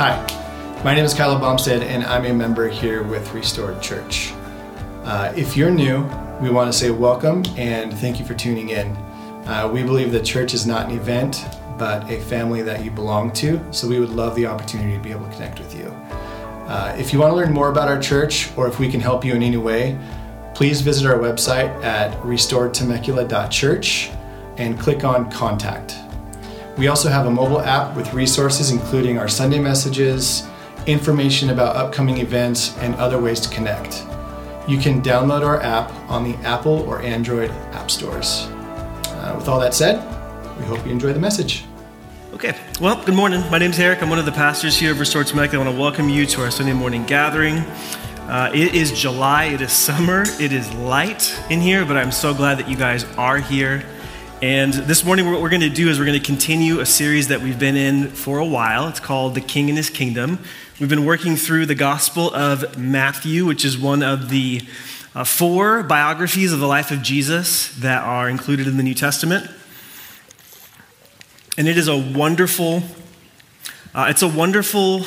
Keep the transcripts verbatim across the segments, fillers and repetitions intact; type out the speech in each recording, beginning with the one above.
Hi, my name is Kyle Bumstead and I'm a member here with Restored Church. Uh, if you're new, we want to say welcome and thank you for tuning in. Uh, we believe that church is not an event, but a family that you belong to, so we would love the opportunity to be able to connect with you. Uh, if you want to learn more about our church, or if we can help you in any way, please visit our website at restored temecula dot church and click on Contact. We also have a mobile app with resources including our Sunday messages, information about upcoming events, and other ways to connect. You can download our app on the Apple or Android app stores. Uh, with all that said, we hope you enjoy the message. Okay, well, good morning. My name's Eric. I'm one of the pastors here at Restored Temecula. I want to welcome you to our Sunday morning gathering. Uh, it is July, it is summer, it is light in here, but I'm so glad that you guys are here. And this morning what we're going to do is we're going to continue a series that we've been in for a while. It's called The King and His Kingdom. We've been working through the Gospel of Matthew, which is one of the uh, four biographies of the life of Jesus that are included in the New Testament. And it is a wonderful, uh, it's a wonderful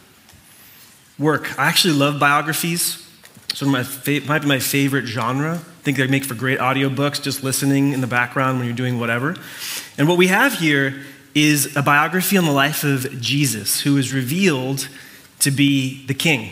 work. I actually love biographies. It's one of my fa- might be my favorite genre. I think they make for great audiobooks, just listening in the background when you're doing whatever. And what we have here is a biography on the life of Jesus, who is revealed to be the king.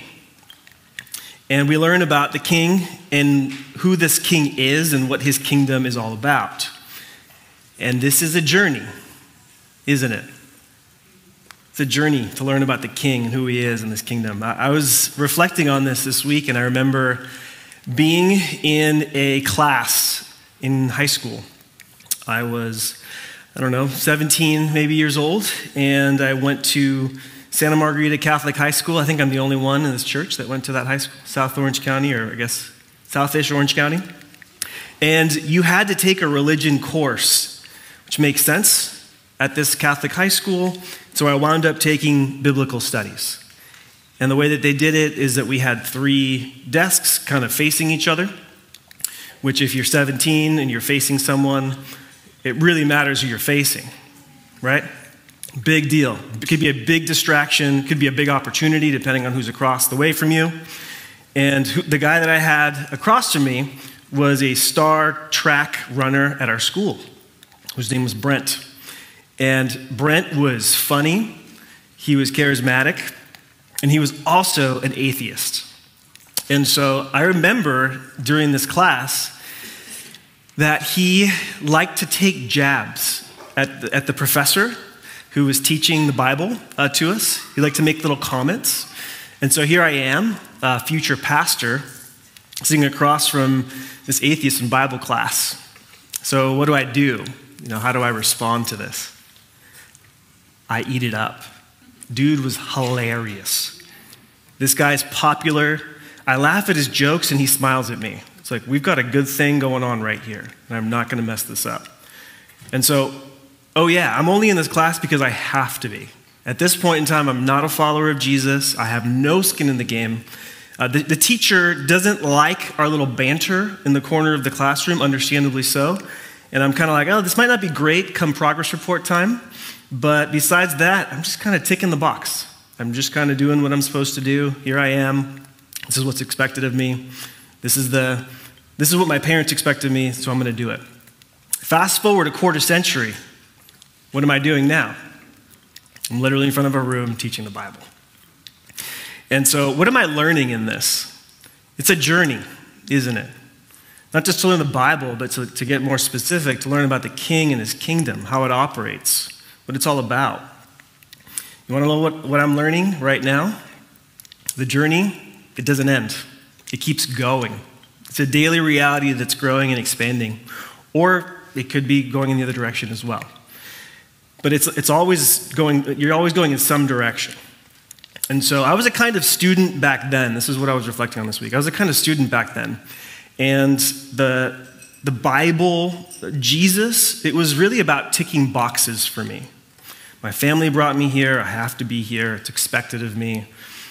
And we learn about the king and who this king is and what his kingdom is all about. And this is a journey, isn't it? It's a journey to learn about the king and who he is in this kingdom. I was reflecting on this this week, and I remember being in a class in high school. I was, I don't know, seventeen maybe years old, and I went to Santa Margarita Catholic High School. I think I'm the only one in this church that went to that high school, South Orange County, or I guess South-ish Orange County. And you had to take a religion course, which makes sense at this Catholic high school. So I wound up taking biblical studies. And the way that they did it is that we had three desks kind of facing each other, which if you're seventeen and you're facing someone, it really matters who you're facing, right? Big deal. It could be a big distraction, could be a big opportunity depending on who's across the way from you. And who, the guy that I had across from me was a star track runner at our school, whose name was Brent. And Brent was funny, he was charismatic, and he was also an atheist. And so I remember during this class that he liked to take jabs at the, at the professor who was teaching the Bible uh, to us. He liked to make little comments. And so here I am, a future pastor, sitting across from this atheist in Bible class. So what do I do? You know, how do I respond to this? I eat it up. Dude was hilarious. This guy's popular. I laugh at his jokes and he smiles at me. It's like, we've got a good thing going on right here, and I'm not going to mess this up. And so, oh yeah, I'm only in this class because I have to be. At this point in time, I'm not a follower of Jesus. I have no skin in the game. Uh, the, the teacher doesn't like our little banter in the corner of the classroom, understandably so. And I'm kind of like, oh, this might not be great come progress report time. But besides that, I'm just kind of ticking the box. I'm just kind of doing what I'm supposed to do. Here I am. This is what's expected of me. This is the, this is what my parents expect of me, so I'm going to do it. Fast forward a quarter century. What am I doing now? I'm literally in front of a room teaching the Bible. And so what am I learning in this? It's a journey, isn't it? Not just to learn the Bible, but to, to get more specific, to learn about the King and his kingdom, how it operates, what it's all about. You want to know what, what I'm learning right now? The journey, it doesn't end. It keeps going. It's a daily reality that's growing and expanding. Or it could be going in the other direction as well. But it's it's always going, you're always going in some direction. And so I was a kind of student back then. This is what I was reflecting on this week. I was a kind of student back then. And the the Bible, Jesus, it was really about ticking boxes for me. My family brought me here. I have to be here. It's expected of me.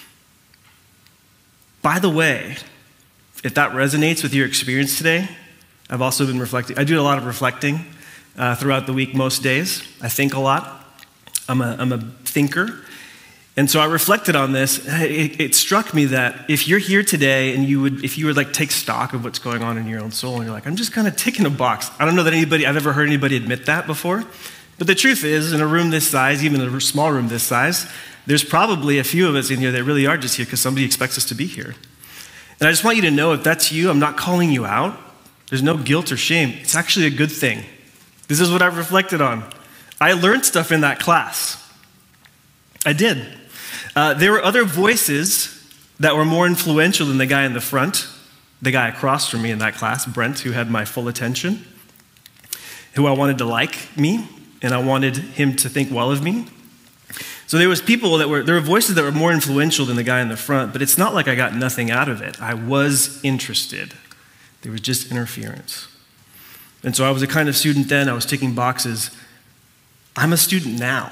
By the way, if that resonates with your experience today, I've also been reflecting. I do a lot of reflecting uh, throughout the week most days. I think a lot. I'm a, I'm a thinker. And so I reflected on this. It, it struck me that if you're here today and you would, if you would like take stock of what's going on in your own soul, and you're like, I'm just kind of ticking a box. I don't know that anybody, I've ever heard anybody admit that before. But the truth is, in a room this size, even a small room this size, there's probably a few of us in here that really are just here because somebody expects us to be here. And I just want you to know, if that's you, I'm not calling you out. There's no guilt or shame. It's actually a good thing. This is what I've reflected on. I learned stuff in that class. I did. Uh, there were other voices that were more influential than the guy in the front, the guy across from me in that class, Brent, who had my full attention, who I wanted to like me, and I wanted him to think well of me. So there was people that were, there were voices that were more influential than the guy in the front, but it's not like I got nothing out of it. I was interested. There was just interference. And so I was a kind of student then, I was ticking boxes. I'm a student now.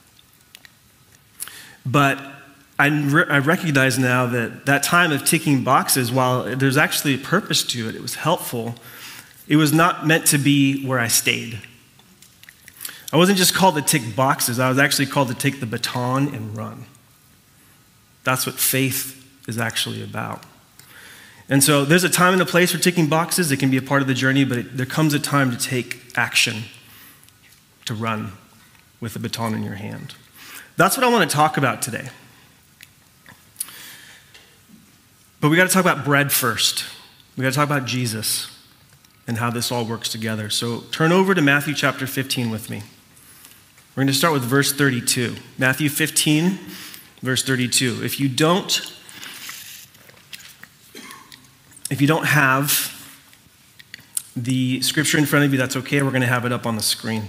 But I, re- I recognize now that that time of ticking boxes, while there's actually a purpose to it, it was helpful, it was not meant to be where I stayed. I wasn't just called to tick boxes, I was actually called to take the baton and run. That's what faith is actually about. And so there's a time and a place for ticking boxes. It can be a part of the journey, but it, there comes a time to take action, to run with the baton in your hand. That's what I want to talk about today. But we got to talk about bread first. We got to talk about Jesus and how this all works together. So turn over to Matthew chapter fifteen with me. We're going to start with verse thirty-two. Matthew fifteen, verse thirty-two. If you don't, if you don't have the scripture in front of you, that's okay. We're going to have it up on the screen.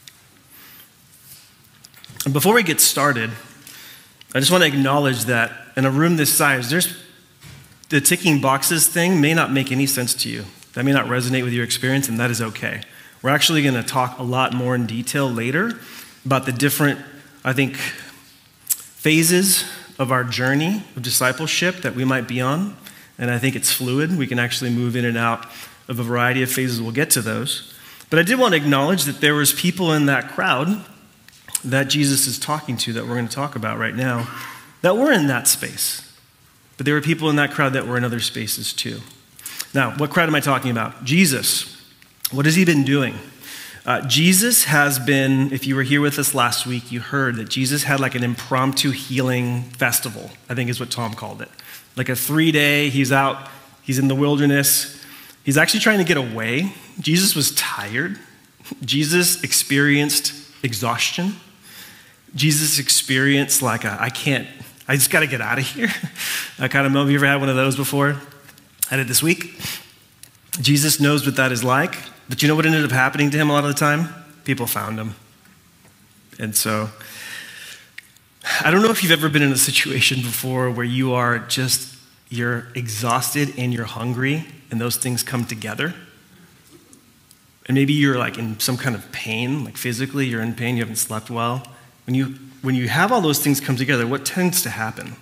And before we get started, I just want to acknowledge that in a room this size, there's the ticking boxes thing may not make any sense to you. That may not resonate with your experience, and that is okay. We're actually going to talk a lot more in detail later about the different, I think, phases of our journey of discipleship that we might be on. And I think it's fluid. We can actually move in and out of a variety of phases. We'll get to those. But I did want to acknowledge that there was people in that crowd that Jesus is talking to, that we're going to talk about right now, that were in that space. But there were people in that crowd that were in other spaces too. Now, what crowd am I talking about? Jesus. What has he been doing? Uh, Jesus has been, if you were here with us last week, you heard that Jesus had like an impromptu healing festival, I think is what Tom called it. Like a three-day, he's out, he's in the wilderness. He's actually trying to get away. Jesus was tired. Jesus experienced exhaustion. Jesus experienced like a, I can't, I just got to get out of here. I kind of know, have you ever had one of those before? I had it this week. Jesus knows what that is like. But you know what ended up happening to him a lot of the time? People found him. And so, I don't know if you've ever been in a situation before where you are just, you're exhausted and you're hungry, and those things come together. And maybe you're like in some kind of pain, like physically you're in pain, you haven't slept well. When you when you have all those things come together, what tends to happen?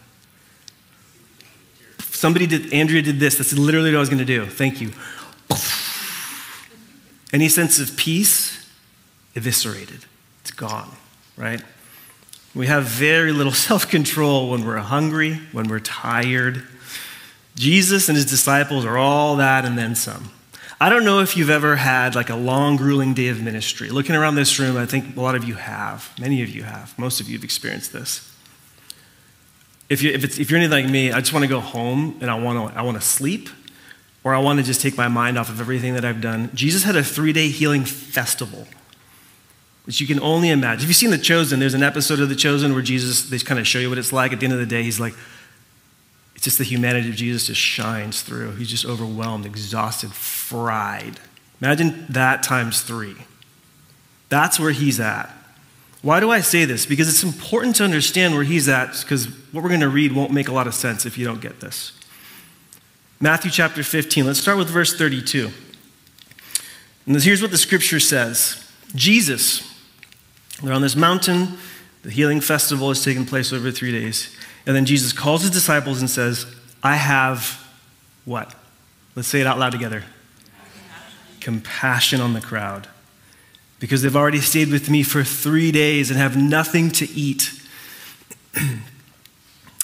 Somebody did, Andrea did this. That's literally what I was going to do. Thank you. Any sense of peace, eviscerated. It's gone, right? We have very little self-control when we're hungry, when we're tired. Jesus and his disciples are all that and then some. I don't know if you've ever had like a long, grueling day of ministry. Looking around this room, I think a lot of you have. Many of you have. Most of you have experienced this. If, you, if, it's, if you're anything like me, I just want to go home and I want to I want to sleep, or I want to just take my mind off of everything that I've done. Jesus had a three-day healing festival, which you can only imagine. Have you seen The Chosen? There's an episode of The Chosen where Jesus, they kind of show you what it's like. At the end of the day, he's like, it's just the humanity of Jesus just shines through. He's just overwhelmed, exhausted, fried. Imagine that times three. That's where he's at. Why do I say this? Because it's important to understand where he's at, because what we're going to read won't make a lot of sense if you don't get this. Matthew chapter fifteen, let's start with verse thirty-two. And here's what the scripture says. Jesus, they're on this mountain, the healing festival is taking place over three days. And then Jesus calls his disciples and says, I have what? Let's say it out loud together. Compassion on the crowd, because they've already stayed with me for three days and have nothing to eat.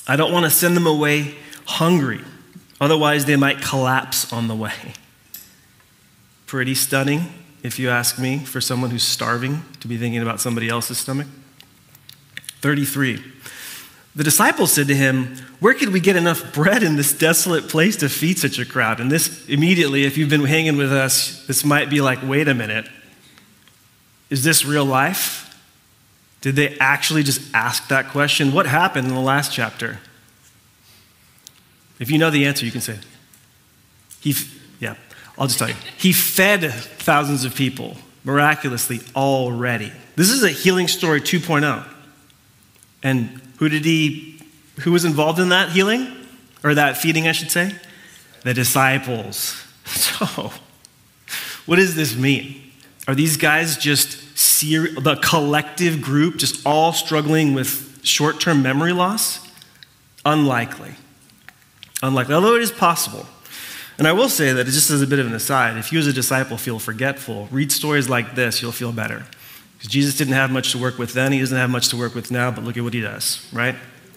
I don't want to send them away hungry. Otherwise, they might collapse on the way. Pretty stunning, if you ask me, for someone who's starving to be thinking about somebody else's stomach. thirty-three. The disciples said to him, where could we get enough bread in this desolate place to feed such a crowd? And this immediately, if you've been hanging with us, this might be like, wait a minute. Is this real life? Did they actually just ask that question? What happened in the last chapter? If you know the answer, you can say, he, yeah, I'll just tell you. He fed thousands of people miraculously already. This is a healing story two point oh. And who did he, who was involved in that healing? Or that feeding, I should say? The disciples. So, what does this mean? Are these guys just, ser- the collective group, just all struggling with short-term memory loss? Unlikely. Unlikely, although it is possible. And I will say that just as a bit of an aside, if you as a disciple feel forgetful, read stories like this, you'll feel better. Because Jesus didn't have much to work with then, he doesn't have much to work with now, but look at what he does, right?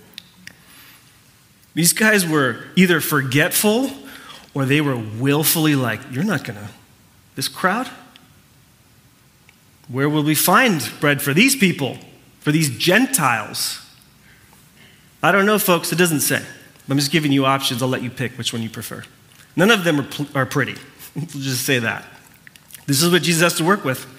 These guys were either forgetful or they were willfully like, you're not gonna, this crowd? Where will we find bread for these people, for these Gentiles? I don't know, folks, it doesn't say. I'm just giving you options, I'll let you pick which one you prefer. None of them are, pl- are pretty, we'll just say that. This is what Jesus has to work with.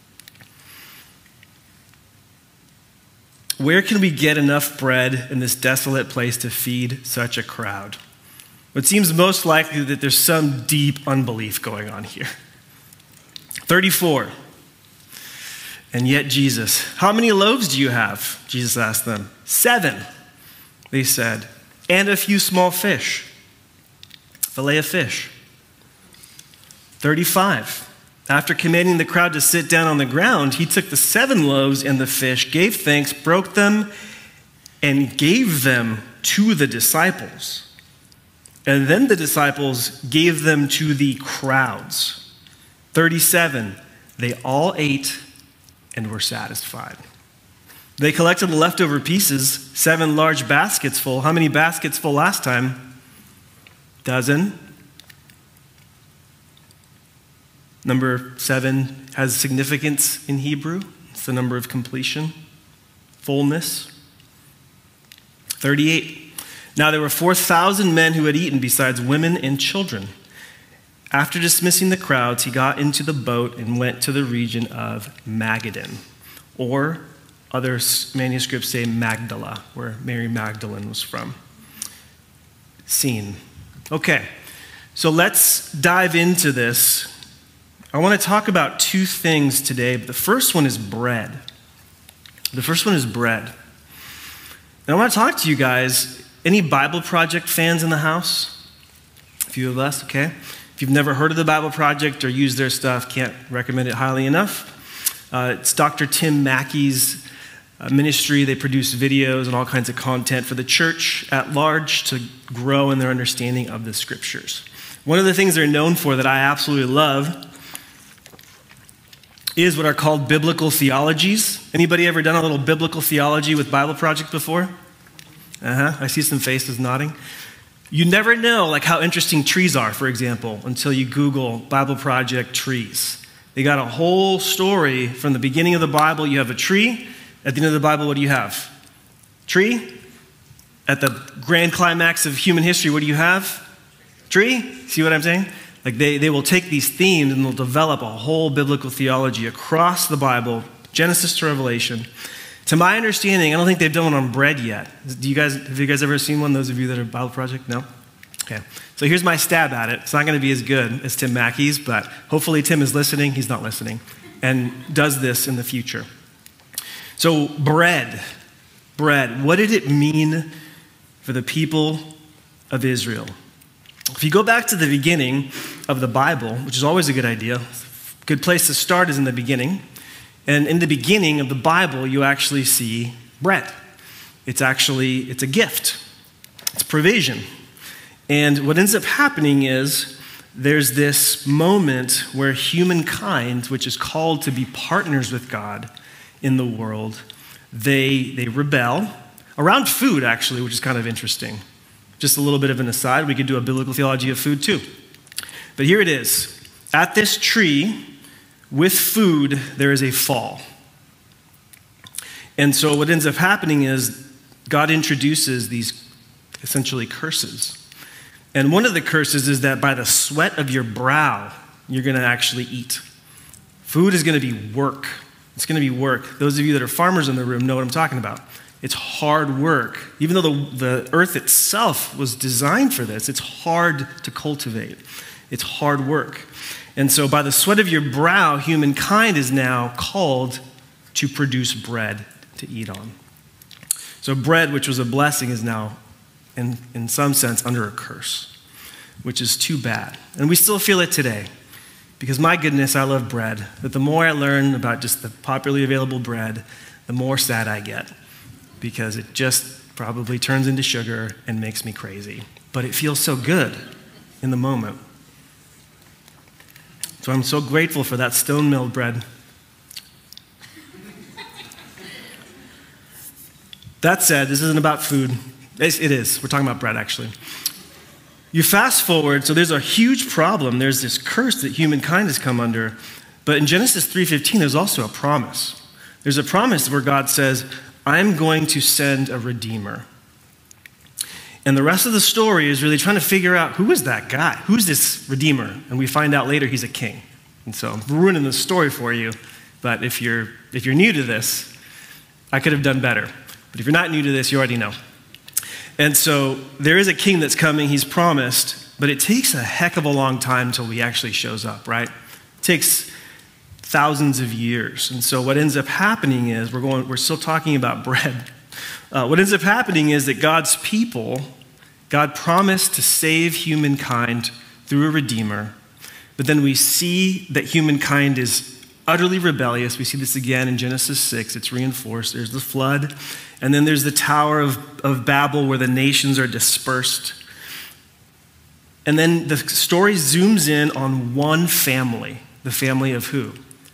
Where can we get enough bread in this desolate place to feed such a crowd? It seems most likely that there's some deep unbelief going on here. thirty-four. And yet Jesus, how many loaves do you have? Jesus asked them. Seven, they said, and a few small fish. Fillet of fish. thirty-five. After commanding the crowd to sit down on the ground, he took the seven loaves and the fish, gave thanks, broke them, and gave them to the disciples. And then the disciples gave them to the crowds. thirty-seven. They all ate and were satisfied. They collected the leftover pieces, seven large baskets full. How many baskets full last time? Dozen. Number seven has significance in Hebrew. It's the number of completion, fullness. thirty-eight. Now there were four thousand men who had eaten besides women and children. After dismissing the crowds, he got into the boat and went to the region of Magadan, or other manuscripts say Magdala, where Mary Magdalene was from. Scene. Okay, so let's dive into this. I want to talk about two things today, but the first one is bread. The first one is bread. And I want to talk to you guys. Any Bible Project fans in the house? A few of us, okay? If you've never heard of the Bible Project or used their stuff, can't recommend it highly enough. Uh, it's Doctor Tim Mackey's uh, ministry. They produce videos and all kinds of content for the church at large to grow in their understanding of the scriptures. One of the things they're known for that I absolutely love is what are called biblical theologies. Anybody ever done a little biblical theology with Bible Project before? Uh-huh, I see some faces nodding. You never know like how interesting trees are, for example, until you Google Bible Project trees. They got a whole story from the beginning of the Bible. You have a tree. At the end of the Bible, what do you have? Tree. At the grand climax of human history, what do you have? Tree. See what I'm saying? Like they, they will take these themes and they'll develop a whole biblical theology across the Bible, Genesis to Revelation. To my understanding, I don't think they've done one on bread yet. Do you guys, have you guys ever seen one, those of you that are Bible Project? No? Okay. So here's my stab at it. It's not going to be as good as Tim Mackey's, but hopefully Tim is listening. He's not listening. And does this in the future. So bread. Bread. What did it mean for the people of Israel? If you go back to the beginning of the Bible, which is always a good idea, good place to start is in the beginning. And in the beginning of the Bible, you actually see bread. It's actually, it's a gift. It's provision. And what ends up happening is there's this moment where humankind, which is called to be partners with God in the world, they, they rebel. around food, actually, which is kind of interesting. Just a little bit of an aside. We could do a biblical theology of food, too. But here it is. At this tree, with food, there is a fall. And so what ends up happening is God introduces these essentially curses. And one of the curses is that by the sweat of your brow, you're going to actually eat. Food is going to be work. It's going to be work. Those of you that are farmers in the room know what I'm talking about. It's hard work. Even though the, the earth itself was designed for this, it's hard to cultivate. It's hard work. And so by the sweat of your brow, humankind is now called to produce bread to eat on. So bread, which was a blessing, is now, in, in some sense, under a curse, which is too bad. And we still feel it today, because my goodness, I love bread. But the more I learn about just the popularly available bread, the more sad I get, because it just probably turns into sugar and makes me crazy. But it feels so good in the moment. So I'm so grateful for that stone-milled bread. That said, this isn't about food. It is. We're talking about bread, actually. You fast forward, so there's a huge problem. There's this curse that humankind has come under. But in Genesis three fifteen, there's also a promise. There's a promise where God says, I'm going to send a redeemer. And the rest of the story is really trying to figure out, who is that guy? Who's this redeemer? And we find out later he's a king. And so I'm ruining the story for you. But if you're, if you're new to this, I could have done better. But if you're not new to this, you already know. And so there is a king that's coming, he's promised, but it takes a heck of a long time until he actually shows up, right? It takes thousands of years. And so what ends up happening is, we're going, we're still talking about bread. Uh, what ends up happening is that God's people, God promised to save humankind through a redeemer, but then we see that humankind is utterly rebellious. We see this again in Genesis six. It's reinforced. There's the flood, and then there's the Tower of, of Babel where the nations are dispersed. And then the story zooms in on one family, the family of who?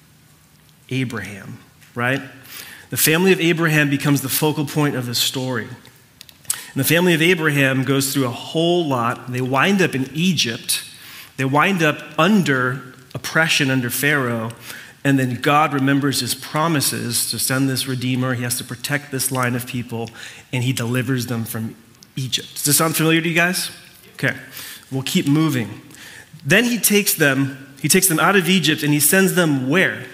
Abraham, right? The family of Abraham becomes the focal point of the story. And the family of Abraham goes through a whole lot. They wind up in Egypt. They wind up under oppression under Pharaoh. And then God remembers his promises to send this redeemer. He has to protect this line of people, and he delivers them from Egypt. Does this sound familiar to you guys? Okay, we'll keep moving. Then he takes them, he takes them out of Egypt, and he sends them where?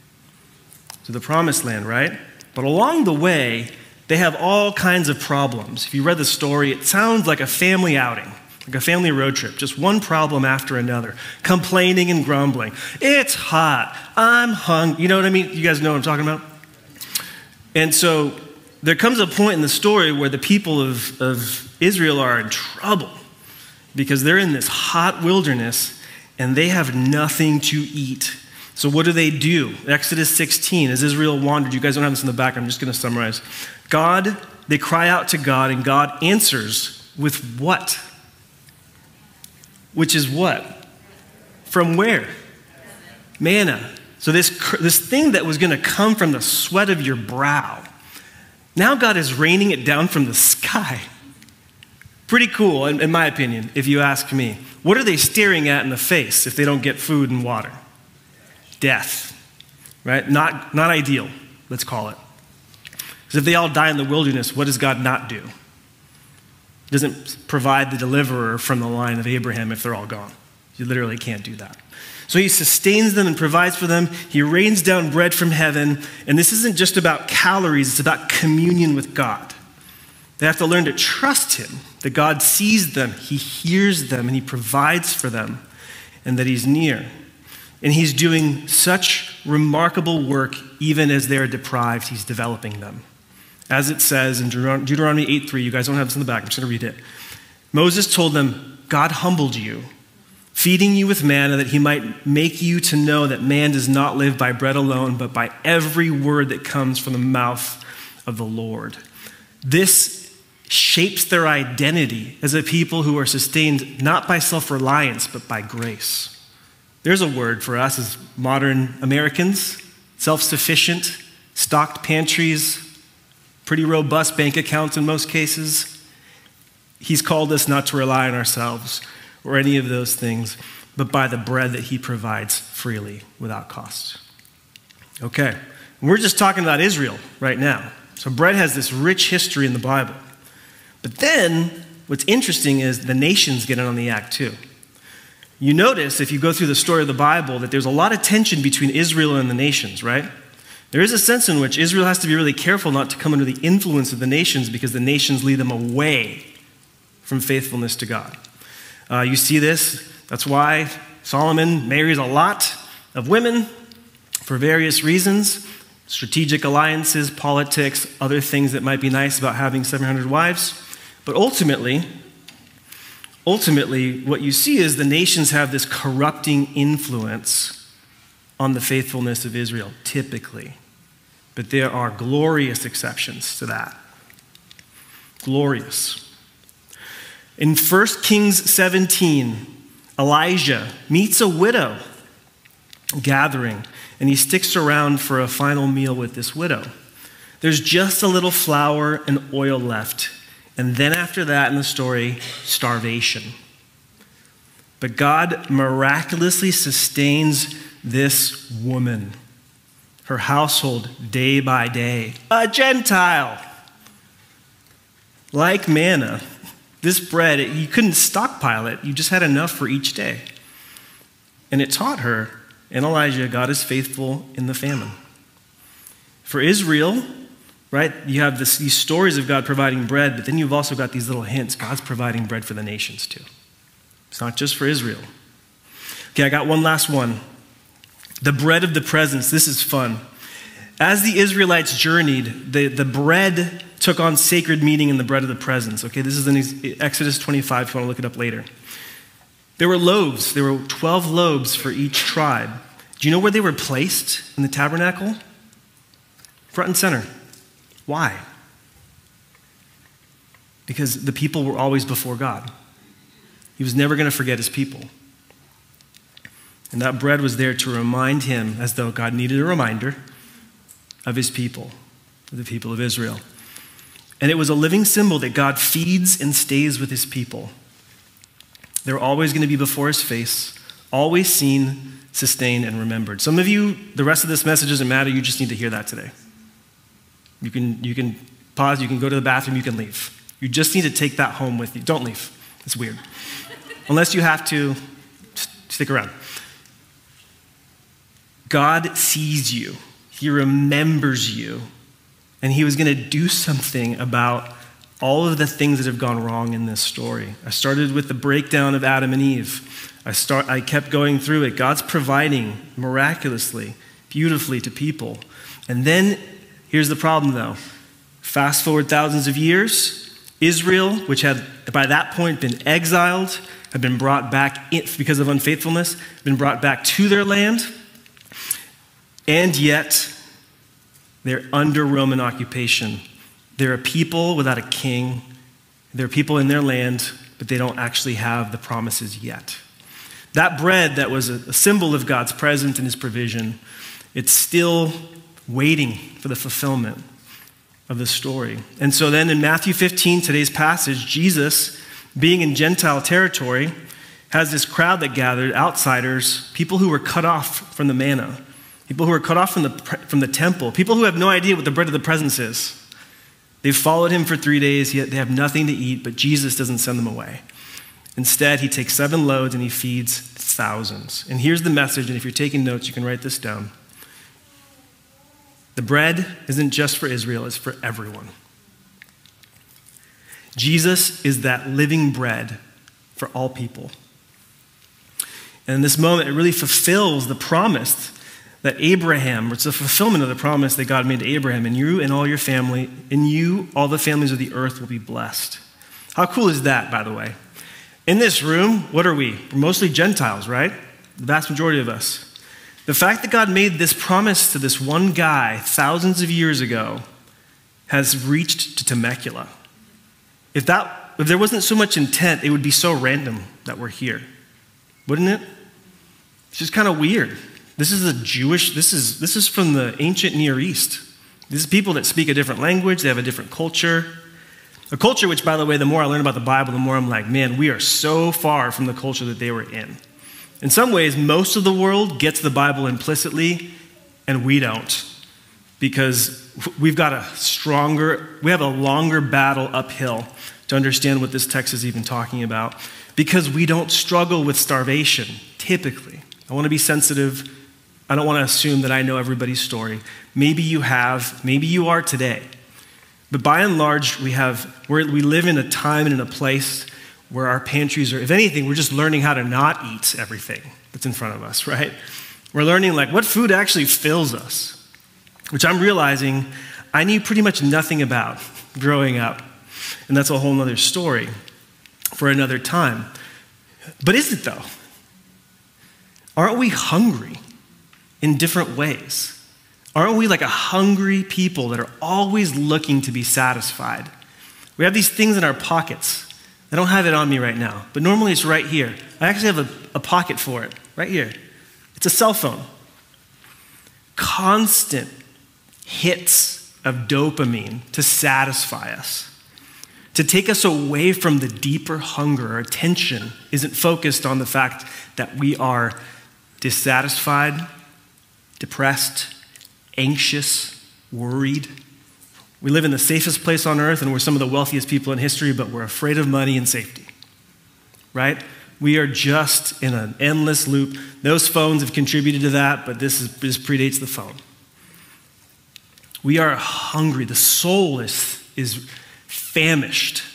To the promised land, right? But along the way, they have all kinds of problems. If you read the story, it sounds like a family outing. Like a family road trip, just one problem after another, complaining and grumbling. It's hot, I'm hungry. You know what I mean? You guys know what I'm talking about? And so there comes a point in the story where the people of, of Israel are in trouble because they're in this hot wilderness and they have nothing to eat. So what do they do? Exodus sixteen, as Israel wandered, you guys don't have this in the back, I'm just going to summarize. God, they cry out to God, and God answers with what? Which is what? From where? Manna. So this, this thing that was going to come from the sweat of your brow, now God is raining it down from the sky. Pretty cool, in, in my opinion, if you ask me. What are they staring at in the face if they don't get food and water? Death, right? Not, not ideal, let's call it. Because if they all die in the wilderness, what does God not do? Doesn't provide the deliverer from the line of Abraham if they're all gone. You literally can't do that. So he sustains them and provides for them. He rains down bread from heaven. And this isn't just about calories, it's about communion with God. They have to learn to trust him, that God sees them, he hears them, and he provides for them, and that he's near. And he's doing such remarkable work even as they're deprived, he's developing them. As it says in Deuteronomy eight three, you guys don't have this in the back, I'm just going to read it. Moses told them, God humbled you, feeding you with manna that he might make you to know that man does not live by bread alone, but by every word that comes from the mouth of the Lord. This shapes their identity as a people who are sustained not by self-reliance, but by grace. There's a word for us as modern Americans, self-sufficient, stocked pantries, pretty robust bank accounts in most cases. He's called us not to rely on ourselves or any of those things, but by the bread that he provides freely without cost. Okay, we're just talking about Israel right now. So bread has this rich history in the Bible. But then what's interesting is the nations get in on the act too. You notice if you go through the story of the Bible that there's a lot of tension between Israel and the nations, right? There is a sense in which Israel has to be really careful not to come under the influence of the nations because the nations lead them away from faithfulness to God. Uh, you see this. That's why Solomon marries a lot of women for various reasons, strategic alliances, politics, other things that might be nice about having seven hundred wives. But ultimately, ultimately, what you see is the nations have this corrupting influence on the faithfulness of Israel, typically. But there are glorious exceptions to that. Glorious. In First Kings seventeen, Elijah meets a widow gathering, and he sticks around for a final meal with this widow. There's just a little flour and oil left. And then after that in the story, starvation. But God miraculously sustains this woman, her household, day by day. A Gentile. Like manna, this bread, you couldn't stockpile it. You just had enough for each day. And it taught her, and Elijah, God is faithful in the famine. For Israel, right, you have this, these stories of God providing bread, but then you've also got these little hints. God's providing bread for the nations too. It's not just for Israel. Okay, I got one last one. The bread of the presence. This is fun. As the Israelites journeyed, the, the bread took on sacred meaning in the bread of the presence. Okay, this is in Exodus twenty-five, if you want to look it up later. There were loaves. There were twelve loaves for each tribe. Do you know where they were placed in the tabernacle? Front and center. Why? Because the people were always before God. He was never going to forget his people. And that bread was there to remind him, as though God needed a reminder, of his people, of the people of Israel. And it was a living symbol that God feeds and stays with his people. They're always going to be before his face, always seen, sustained, and remembered. Some of you, the rest of this message doesn't matter. You just need to hear that today. You can, you can pause, you can go to the bathroom, you can leave. You just need to take that home with you. Don't leave. It's weird. Unless you have to, stick around. God sees you. He remembers you. And he was going to do something about all of the things that have gone wrong in this story. I started with the breakdown of Adam and Eve. I, start, I kept going through it. God's providing miraculously, beautifully to people. And then, here's the problem though. Fast forward thousands of years, Israel, which had by that point been exiled, had been brought back in, because of unfaithfulness, been brought back to their land. And yet, they're under Roman occupation. They're a people without a king. They're people in their land, but they don't actually have the promises yet. That bread that was a symbol of God's presence and his provision, it's still waiting for the fulfillment of the story. And so then in Matthew fifteen, today's passage, Jesus, being in Gentile territory, has this crowd that gathered, outsiders, people who were cut off from the manna. People who are cut off from the, from the temple. People who have no idea what the bread of the presence is. They've followed him for three days, yet they have nothing to eat, but Jesus doesn't send them away. Instead, he takes seven loaves and he feeds thousands. And here's the message, and if you're taking notes, you can write this down. The bread isn't just for Israel, it's for everyone. Jesus is that living bread for all people. And in this moment, it really fulfills the promise that Abraham, it's a fulfillment of the promise that God made to Abraham, and you and all your family, in you, all the families of the earth will be blessed. How cool is that, by the way? In this room, what are we? We're mostly Gentiles, right? The vast majority of us. The fact that God made this promise to this one guy thousands of years ago has reached to Temecula. If that, if there wasn't so much intent, it would be so random that we're here, wouldn't it? It's just kind of weird. This is a Jewish, this is, this is from the ancient Near East. These are people that speak a different language, they have a different culture. A culture which, by the way, the more I learn about the Bible, the more I'm like, man, we are so far from the culture that they were in. In some ways, most of the world gets the Bible implicitly, and we don't. Because we've got a stronger, we have a longer battle uphill to understand what this text is even talking about. Because we don't struggle with starvation, typically. I want to be sensitive. I don't want to assume that I know everybody's story. Maybe you have, maybe you are today. But by and large, we have, we're, we live in a time and in a place where our pantries are, if anything, we're just learning how to not eat everything that's in front of us, right? We're learning like what food actually fills us, which I'm realizing I knew pretty much nothing about growing up. And that's a whole nother story for another time. But is it though? Aren't we hungry in different ways? Aren't we like a hungry people that are always looking to be satisfied? We have these things in our pockets. I don't have it on me right now, but normally it's right here. I actually have a, a pocket for it, right here. It's a cell phone. Constant hits of dopamine to satisfy us, to take us away from the deeper hunger. Our attention isn't focused on the fact that we are dissatisfied, depressed, anxious, worried. We live in the safest place on earth and we're some of the wealthiest people in history, but we're afraid of money and safety, right? We are just in an endless loop. Those phones have contributed to that, but this, is, this predates the phone. We are hungry. The soul is, is famished.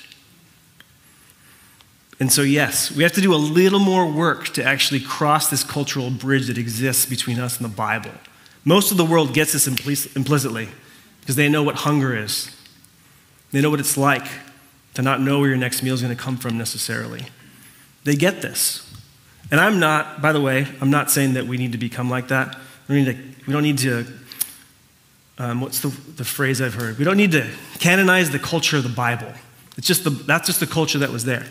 And so, yes, we have to do a little more work to actually cross this cultural bridge that exists between us and the Bible. Most of the world gets this implicitly because they know what hunger is. They know what it's like to not know where your next meal is going to come from necessarily. They get this. And I'm not, by the way, I'm not saying that we need to become like that. We, need to, we don't need to, um, what's the, the phrase I've heard? We don't need to canonize the culture of the Bible. It's just the, that's just the culture that was there.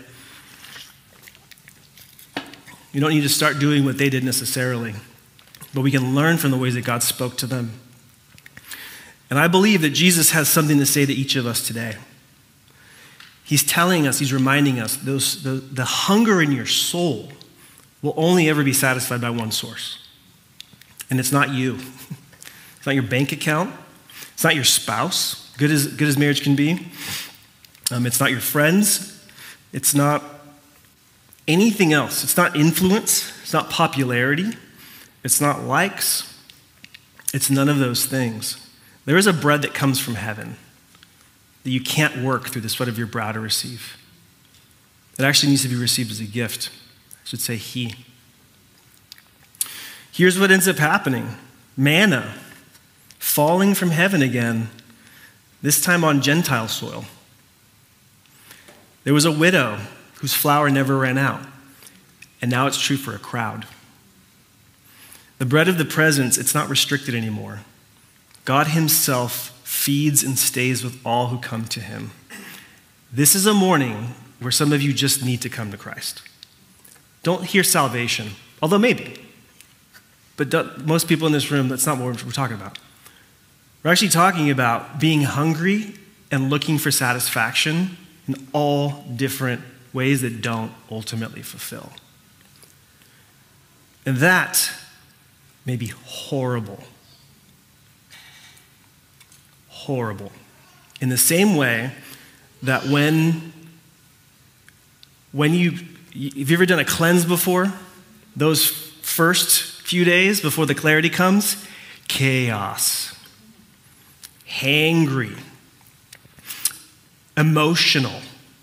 You don't need to start doing what they did necessarily. But we can learn from the ways that God spoke to them. And I believe that Jesus has something to say to each of us today. He's telling us, he's reminding us, those, the, the hunger in your soul will only ever be satisfied by one source. And it's not you. It's not your bank account. It's not your spouse, good as, good as marriage can be. Um, it's not your friends. It's not anything else. It's not influence. It's not popularity. It's not likes. It's none of those things. There is a bread that comes from heaven that you can't work through the sweat of your brow to receive. It actually needs to be received as a gift. I should say he. Here's what ends up happening. Manna falling from heaven again, this time on Gentile soil. There was a widow whose flour never ran out, and now it's true for a crowd. The bread of the presence, it's not restricted anymore. God himself feeds and stays with all who come to him. This is a morning where some of you just need to come to Christ. Don't hear salvation, although maybe. But most people in this room, that's not what we're talking about. We're actually talking about being hungry and looking for satisfaction in all different ways that don't ultimately fulfill. And that may be horrible. Horrible. In the same way that when, when you, have you ever done a cleanse before? Those first few days before the clarity comes, chaos, hangry, emotional,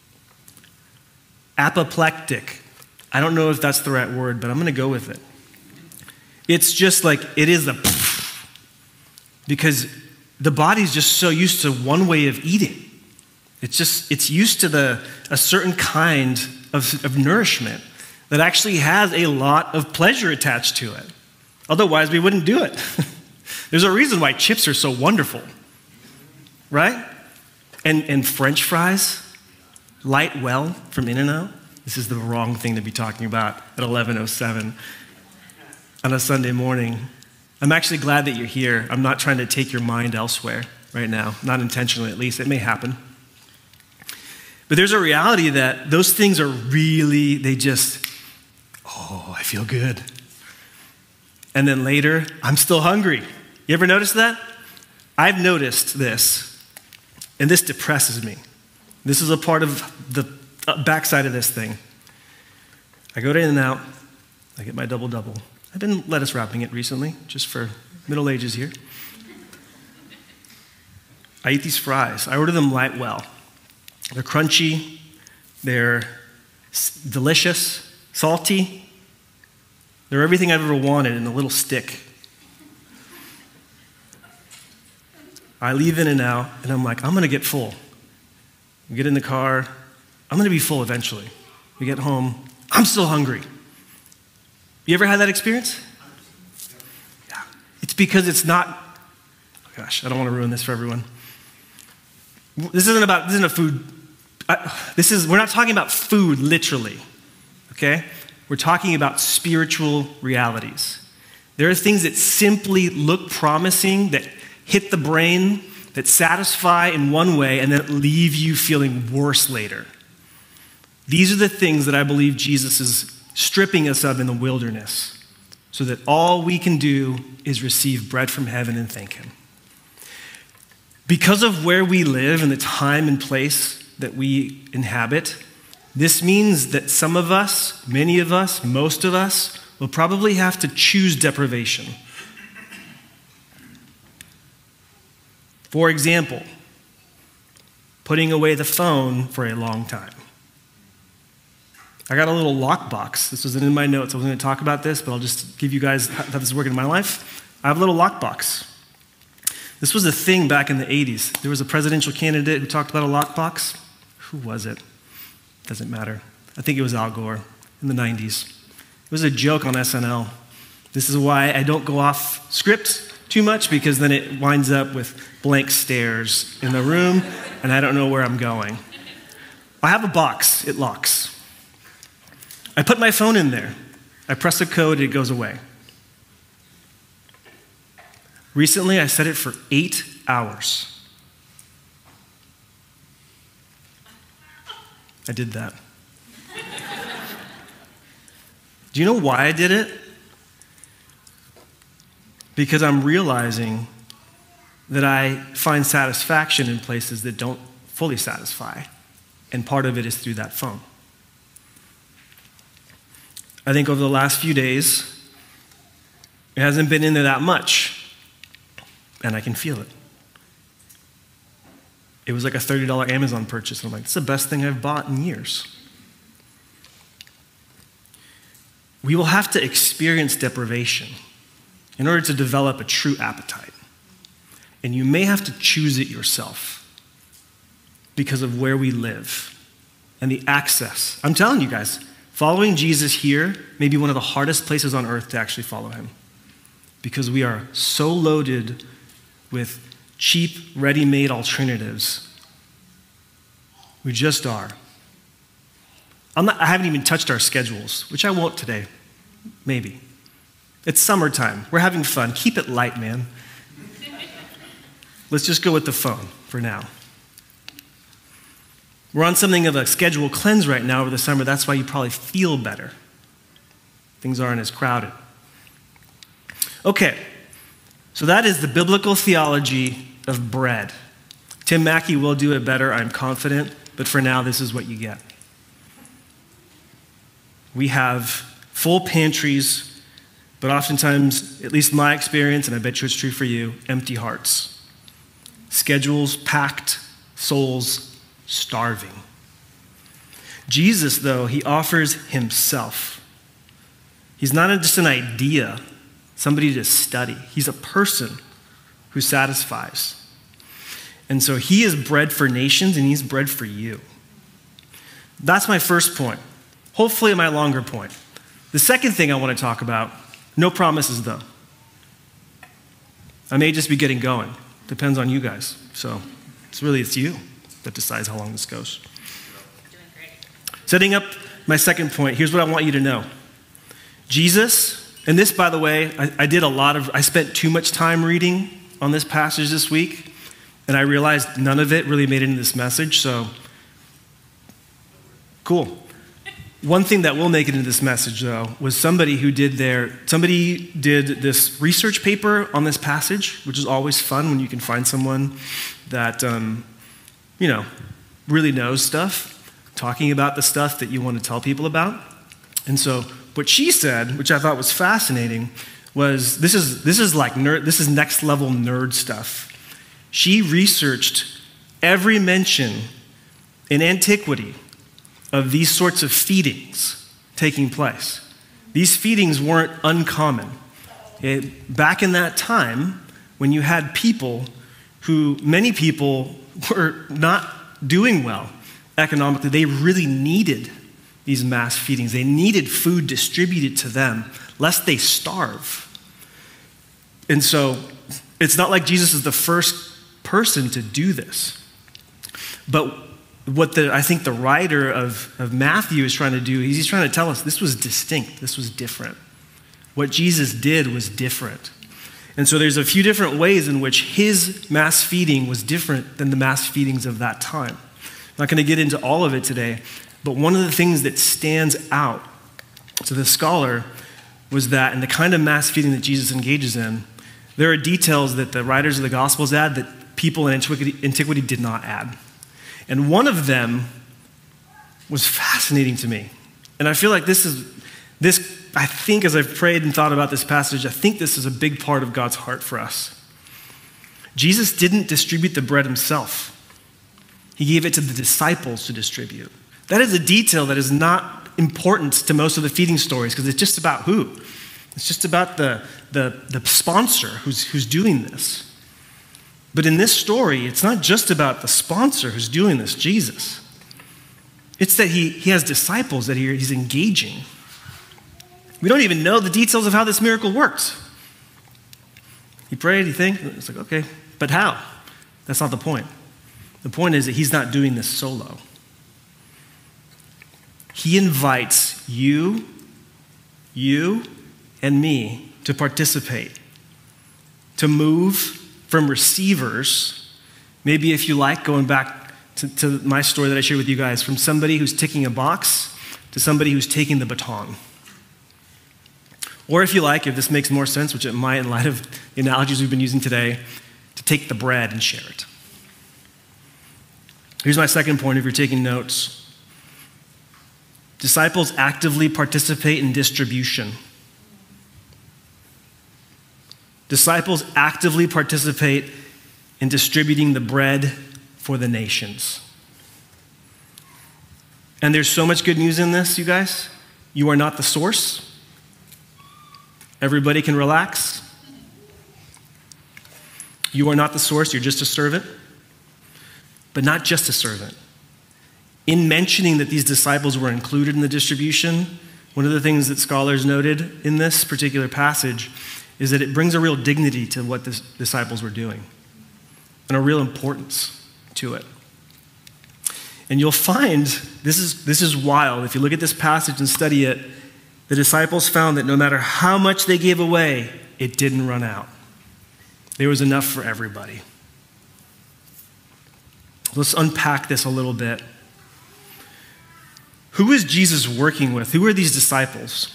apoplectic. I don't know if that's the right word, but I'm going to go with it. It's just like, it is a because the body's just so used to one way of eating. It's just, it's used to the a certain kind of, of nourishment that actually has a lot of pleasure attached to it. Otherwise, we wouldn't do it. There's a reason why chips are so wonderful, right? And, and French fries, light well from In-N-Out. This is the wrong thing to be talking about at eleven oh seven on a Sunday morning. I'm actually glad that you're here. I'm not trying to take your mind elsewhere. right now, not intentionally at least. It may happen. But there's a reality that those things are really, they just, oh, I feel good. And then later, I'm still hungry. You ever notice that? I've noticed this, and this depresses me. This is a part of the backside of this thing. I go to In-N-Out, I get my double-double. I've been lettuce wrapping it recently, just for middle ages here. I eat these fries. I order them light well. They're crunchy, they're delicious, salty. They're everything I've ever wanted in a little stick. I leave In-N-Out, and I'm like, I'm going to get full. We get in the car. I'm going to be full eventually. We get home. I'm still hungry. You ever had that experience? Yeah. It's because it's not, oh gosh, I don't want to ruin this for everyone. This isn't about, this isn't a food, I, this is, we're not talking about food literally, okay? We're talking about spiritual realities. There are things that simply look promising, that hit the brain, that satisfy in one way, and then leave you feeling worse later. These are the things that I believe Jesus is stripping us of in the wilderness, so that all we can do is receive bread from heaven and thank him. Because of where we live and the time and place that we inhabit, this means that some of us, many of us, most of us, will probably have to choose deprivation. For example, putting away the phone for a long time. I got a little lockbox. This wasn't in my notes. I wasn't going to talk about this, but I'll just give you guys how this is working in my life. I have a little lockbox. This was a thing back in the eighties. There was a presidential candidate who talked about a lockbox. Who was it? Doesn't matter. I think it was Al Gore in the nineties. It was a joke on S N L. This is why I don't go off script too much, because then it winds up with blank stares in the room, and I don't know where I'm going. I have a box. It locks. I put my phone in there. I press a code, it goes away. Recently, I set it for eight hours. I did that. Do you know why I did it? Because I'm realizing that I find satisfaction in places that don't fully satisfy, and part of it is through that phone. I think over the last few days, it hasn't been in there that much, and I can feel it. It was like a thirty dollars Amazon purchase, and I'm like, it's the best thing I've bought in years. We will have to experience deprivation in order to develop a true appetite. And you may have to choose it yourself because of where we live and the access. I'm telling you guys, following Jesus here may be one of the hardest places on earth to actually follow him, because we are so loaded with cheap, ready-made alternatives. We just are. I'm not, I haven't even touched our schedules, which I won't today, maybe. It's summertime. We're having fun. Keep it light, man. Let's just go with the phone for now. We're on something of a schedule cleanse right now over the summer. That's why you probably feel better. Things aren't as crowded. Okay, so that is the biblical theology of bread. Tim Mackey will do it better, I'm confident, but for now, this is what you get. We have full pantries, but oftentimes, at least my experience, and I bet you it's true for you, empty hearts. Schedules packed, souls starving. Jesus, though, he offers himself. He's not just an idea, somebody to study. He's a person who satisfies. And so he is bread for nations, and he's bread for you. That's my first point. Hopefully my longer point. The second thing I want to talk about, no promises though. I may just be getting going. Depends on you guys. So it's really, it's you that decides how long this goes. Doing great. Setting up my second point, here's what I want you to know. Jesus, and this, by the way, I, I did a lot of, I spent too much time reading on this passage this week, And I realized none of it really made it into this message, so cool. One thing that will make it into this message, though, was somebody who did their, somebody did this research paper on this passage, which is always fun when you can find someone that, um, you know, really knows stuff, talking about the stuff that you want to tell people about. And so what she said, which I thought was fascinating, was this is this is like nerd, this is next level nerd stuff. She researched every mention in antiquity of these sorts of feedings taking place. These feedings weren't uncommon. It, back in that time, when you had people who, many people were not doing well economically, they really needed these mass feedings. They needed food distributed to them, lest they starve. And so it's not like Jesus is the first person to do this. But what the, I think the writer of, of Matthew is trying to do, he's trying to tell us this was distinct, this was different. What Jesus did was different. And so there's a few different ways in which his mass feeding was different than the mass feedings of that time. I'm not going to get into all of it today, but one of the things that stands out to the scholar was that in the kind of mass feeding that Jesus engages in, there are details that the writers of the Gospels add that people in antiquity, antiquity did not add. And one of them was fascinating to me. And I feel like this is, this, I think as I've prayed and thought about this passage, I think this is a big part of God's heart for us. Jesus didn't distribute the bread himself. He gave it to the disciples to distribute. That is a detail that is not important to most of the feeding stories because it's just about who? It's just about the, the, the sponsor who's, who's doing this. But in this story, it's not just about the sponsor who's doing this, Jesus. It's that he, he has disciples that he, he's engaging. We don't even know the details of how this miracle works. He prayed, he thanked, it's like, okay, but how? That's not the point. The point is that he's not doing this solo. He invites you, you, and me to participate, to move from receivers, maybe if you like, going back to, to my story that I shared with you guys, from somebody who's ticking a box to somebody who's taking the baton. Or if you like, if this makes more sense, which it might in light of the analogies we've been using today, to take the bread and share it. Here's my second point if you're taking notes. Disciples actively participate in distribution. Disciples actively participate in distributing the bread for the nations. And there's so much good news in this, you guys. You are not the source. Everybody can relax. You are not the source, you're just a servant. But not just a servant. In mentioning that these disciples were included in the distribution, one of the things that scholars noted in this particular passage is that it brings a real dignity to what the disciples were doing and a real importance to it. And you'll find, this is, this is wild, if you look at this passage and study it, the disciples found that no matter how much they gave away, it didn't run out. There was enough for everybody. Let's unpack this a little bit. Who is Jesus working with? Who are these disciples?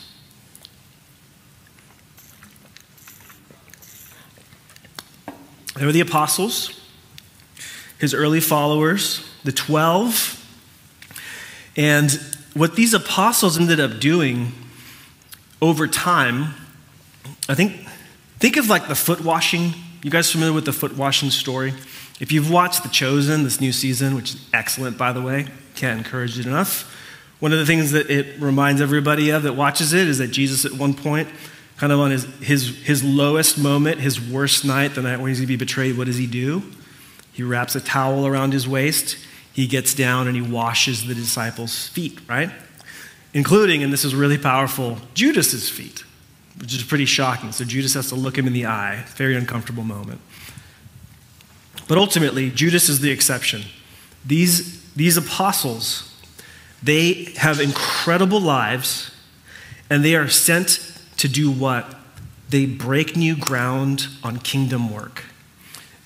They were the apostles, his early followers, the twelve. And what these apostles ended up doing over time, I think, think of like the foot washing. You guys familiar with the foot washing story? If you've watched The Chosen this new season, which is excellent, by the way, can't encourage it enough. One of the things that it reminds everybody of that watches it is that Jesus at one point, kind of on his, his, his lowest moment, his worst night, the night when he's going to be betrayed, what does he do? He wraps a towel around his waist, he gets down and he washes the disciples' feet, right? Including, and this is really powerful, Judas's feet, which is pretty shocking. So Judas has to look him in the eye. Very uncomfortable moment. But ultimately, Judas is the exception. These, these apostles, they have incredible lives, and they are sent to do what? They break new ground on kingdom work.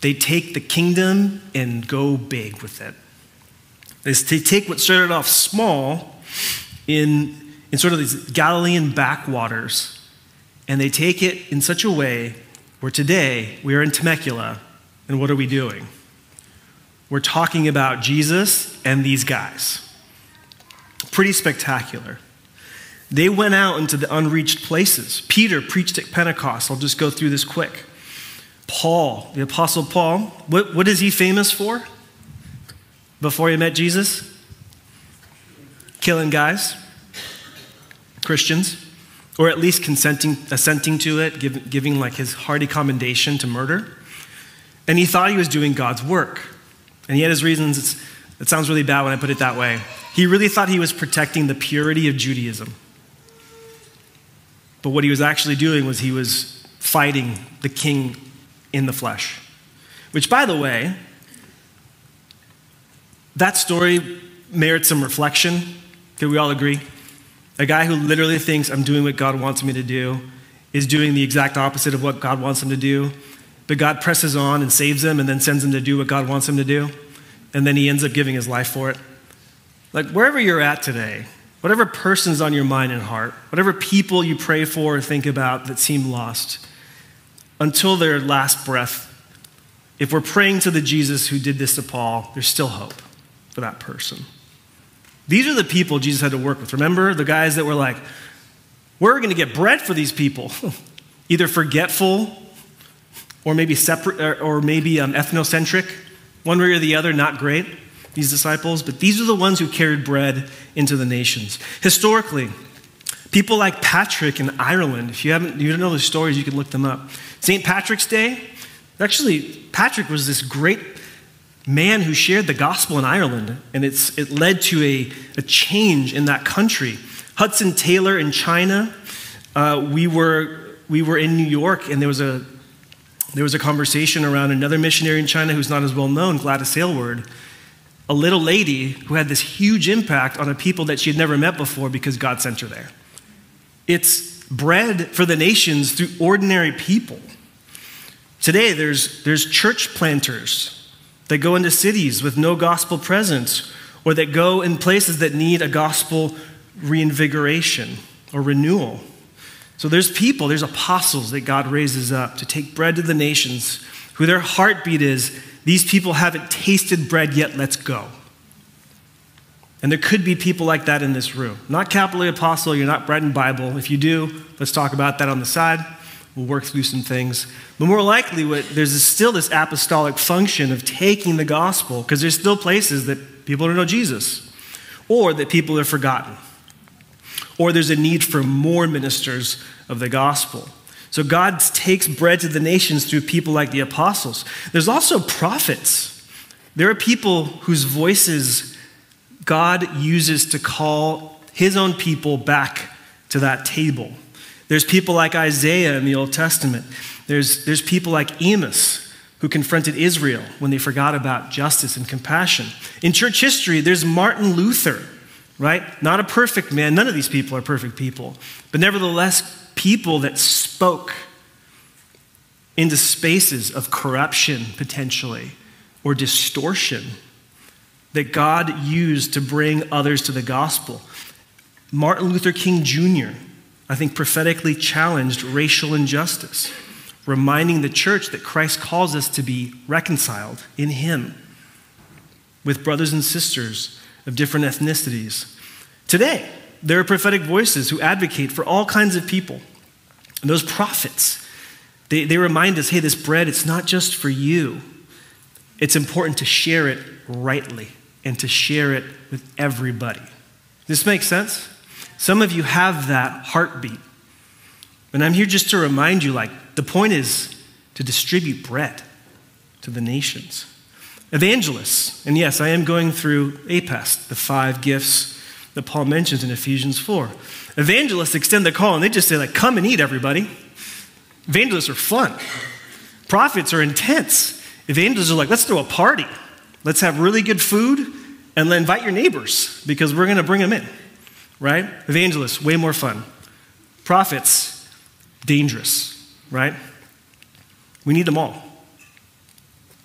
they take the kingdom and go big with it. They take what started off small in, in sort of these Galilean backwaters, and they take it in such a way where today we are in Temecula, and what are we doing? We're talking about Jesus and these guys. Pretty spectacular. They went out into the unreached places. Peter preached at Pentecost. I'll just go through this quick. Paul, the Apostle Paul, what, what is he famous for before he met Jesus? Killing guys, Christians, or at least consenting, assenting to it, give, giving like his hearty commendation to murder. And he thought he was doing God's work. And he had his reasons. It's, it sounds really bad when I put it that way. He really thought he was protecting the purity of Judaism. But what he was actually doing was he was fighting the king in the flesh. Which, by the way, that story merits some reflection. Could we all agree? A guy who literally thinks I'm doing what God wants me to do is doing the exact opposite of what God wants him to do. But God presses on and saves him and then sends him to do what God wants him to do. And then he ends up giving his life for it. Like wherever you're at today, whatever person's on your mind and heart, whatever people you pray for or think about that seem lost, until their last breath, if we're praying to the Jesus who did this to Paul, there's still hope for that person. These are the people Jesus had to work with. Remember the guys that were like, we're going to get bread for these people. Either forgetful or maybe separate, or, or maybe um, ethnocentric. One way or the other, not great, these disciples. But these are the ones who carried bread into the nations. Historically, people like Patrick in Ireland, if you haven't, you don't know the stories, you can look them up. Saint Patrick's Day, actually, Patrick was this great man who shared the gospel in Ireland, and it's it led to a, a change in that country. Hudson Taylor in China, uh, we were we were in New York, and there was a there was a conversation around another missionary in China who's not as well known, Gladys Aylward, a little lady who had this huge impact on a people that she had never met before because God sent her there. It's bread for the nations through ordinary people. Today, there's there's church planters that go into cities with no gospel presence, or that go in places that need a gospel reinvigoration or renewal. So there's people, there's apostles that God raises up to take bread to the nations, who their heartbeat is, these people haven't tasted bread yet, let's go. And there could be people like that in this room. Not capitally apostle, you're not bread and Bible. If you do, let's talk about that on the side. We'll work through some things. But more likely, what, there's still this apostolic function of taking the gospel, because there's still places that people don't know Jesus, or that people have forgotten, or there's a need for more ministers of the gospel. So God takes bread to the nations through people like the apostles. There's also prophets. There are people whose voices God uses to call his own people back to that table. There's people like Isaiah in the Old Testament. There's, there's people like Amos who confronted Israel when they forgot about justice and compassion. In church history, there's Martin Luther, right? Not a perfect man. None of these people are perfect people. But nevertheless, people that spoke into spaces of corruption, potentially, or distortion that God used to bring others to the gospel. Martin Luther King Junior, I think, prophetically challenged racial injustice, reminding the church that Christ calls us to be reconciled in him with brothers and sisters of different ethnicities. Today, there are prophetic voices who advocate for all kinds of people. And those prophets, they, they remind us, hey, this bread, it's not just for you. It's important to share it rightly and to share it with everybody. Does this make sense? Some of you have that heartbeat. And I'm here just to remind you, like, the point is to distribute bread to the nations. Evangelists, and yes, I am going through APEST, the five gifts that Paul mentions in Ephesians four. Evangelists extend the call and they just say, like, come and eat, everybody. Evangelists are fun. Prophets are intense. Evangelists are like, let's throw a party. Let's have really good food and then invite your neighbors because we're going to bring them in, right? Evangelists, way more fun. Prophets, dangerous, right? We need them all.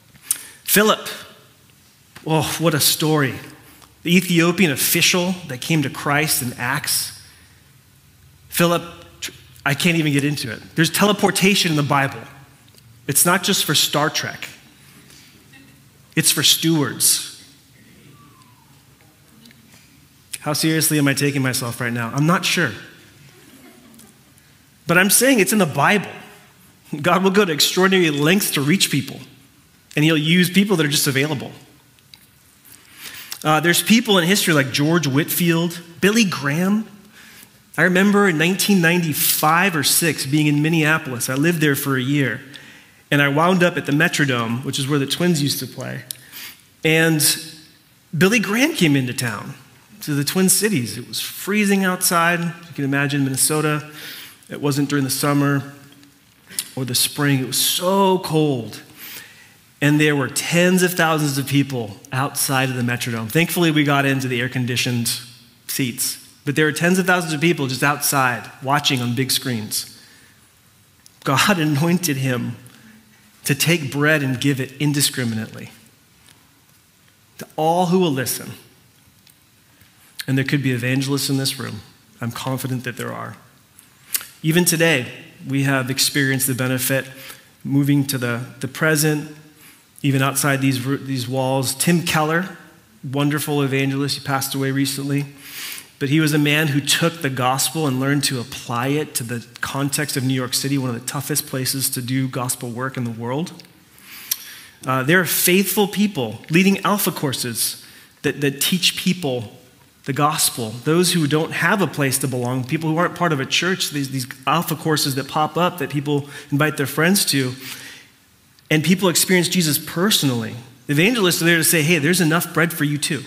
Philip, oh, what a story. The Ethiopian official that came to Christ in Acts. Philip, I can't even get into it. There's teleportation in the Bible. It's not just for Star Trek. It's for stewards. How seriously am I taking myself right now? I'm not sure. But I'm saying it's in the Bible. God will go to extraordinary lengths to reach people, and he'll use people that are just available. Uh, there's people in history like George Whitefield, Billy Graham. I remember in nineteen ninety-five or six being in Minneapolis. I lived there for a year, and I wound up at the Metrodome, which is where the Twins used to play. And Billy Graham came into town, to the Twin Cities. It was freezing outside. You can imagine Minnesota. It wasn't during the summer or the spring. It was so cold. And there were tens of thousands of people outside of the Metrodome. Thankfully, we got into the air-conditioned seats. But there were tens of thousands of people just outside watching on big screens. God anointed him to take bread and give it indiscriminately to all who will listen. And there could be evangelists in this room. I'm confident that there are. Even today, we have experienced the benefit moving to the, the present, even outside these, these walls. Tim Keller, wonderful evangelist, he passed away recently. But he was a man who took the gospel and learned to apply it to the context of New York City, one of the toughest places to do gospel work in the world. Uh, there are faithful people leading alpha courses that, that teach people the gospel. Those who don't have a place to belong, people who aren't part of a church, these, these alpha courses that pop up that people invite their friends to, and people experience Jesus personally. Evangelists are there to say, hey, there's enough bread for you too.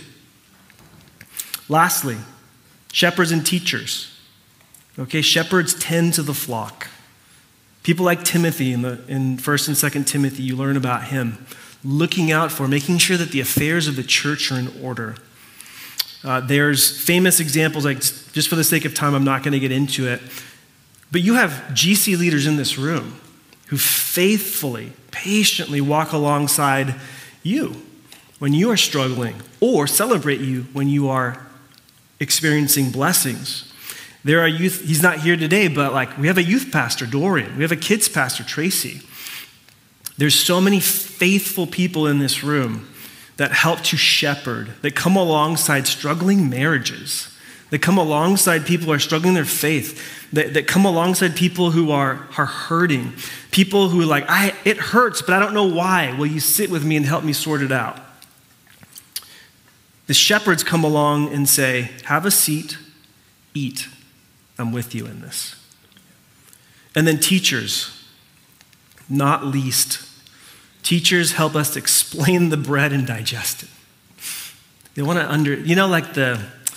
Lastly, shepherds and teachers. Okay, shepherds tend to the flock. People like Timothy in, the, in First and Second Timothy, you learn about him, looking out for, making sure that the affairs of the church are in order. Uh, there's famous examples, like just for the sake of time, I'm not going to get into it. But you have G C leaders in this room who faithfully, patiently walk alongside you when you are struggling, or celebrate you when you are experiencing blessings. There are youth, he's not here today, but like we have a youth pastor, Dorian. We have a kids pastor, Tracy. There's so many faithful people in this room that help to shepherd, that come alongside struggling marriages, that come alongside people who are struggling in their faith, that, that come alongside people who are, are hurting, people who are like, I, it hurts, but I don't know why. Will you sit with me and help me sort it out? The shepherds come along and say, have a seat, eat. I'm with you in this. And then teachers, not least, teachers help us to explain the bread and digest it. They want to under, you know, like the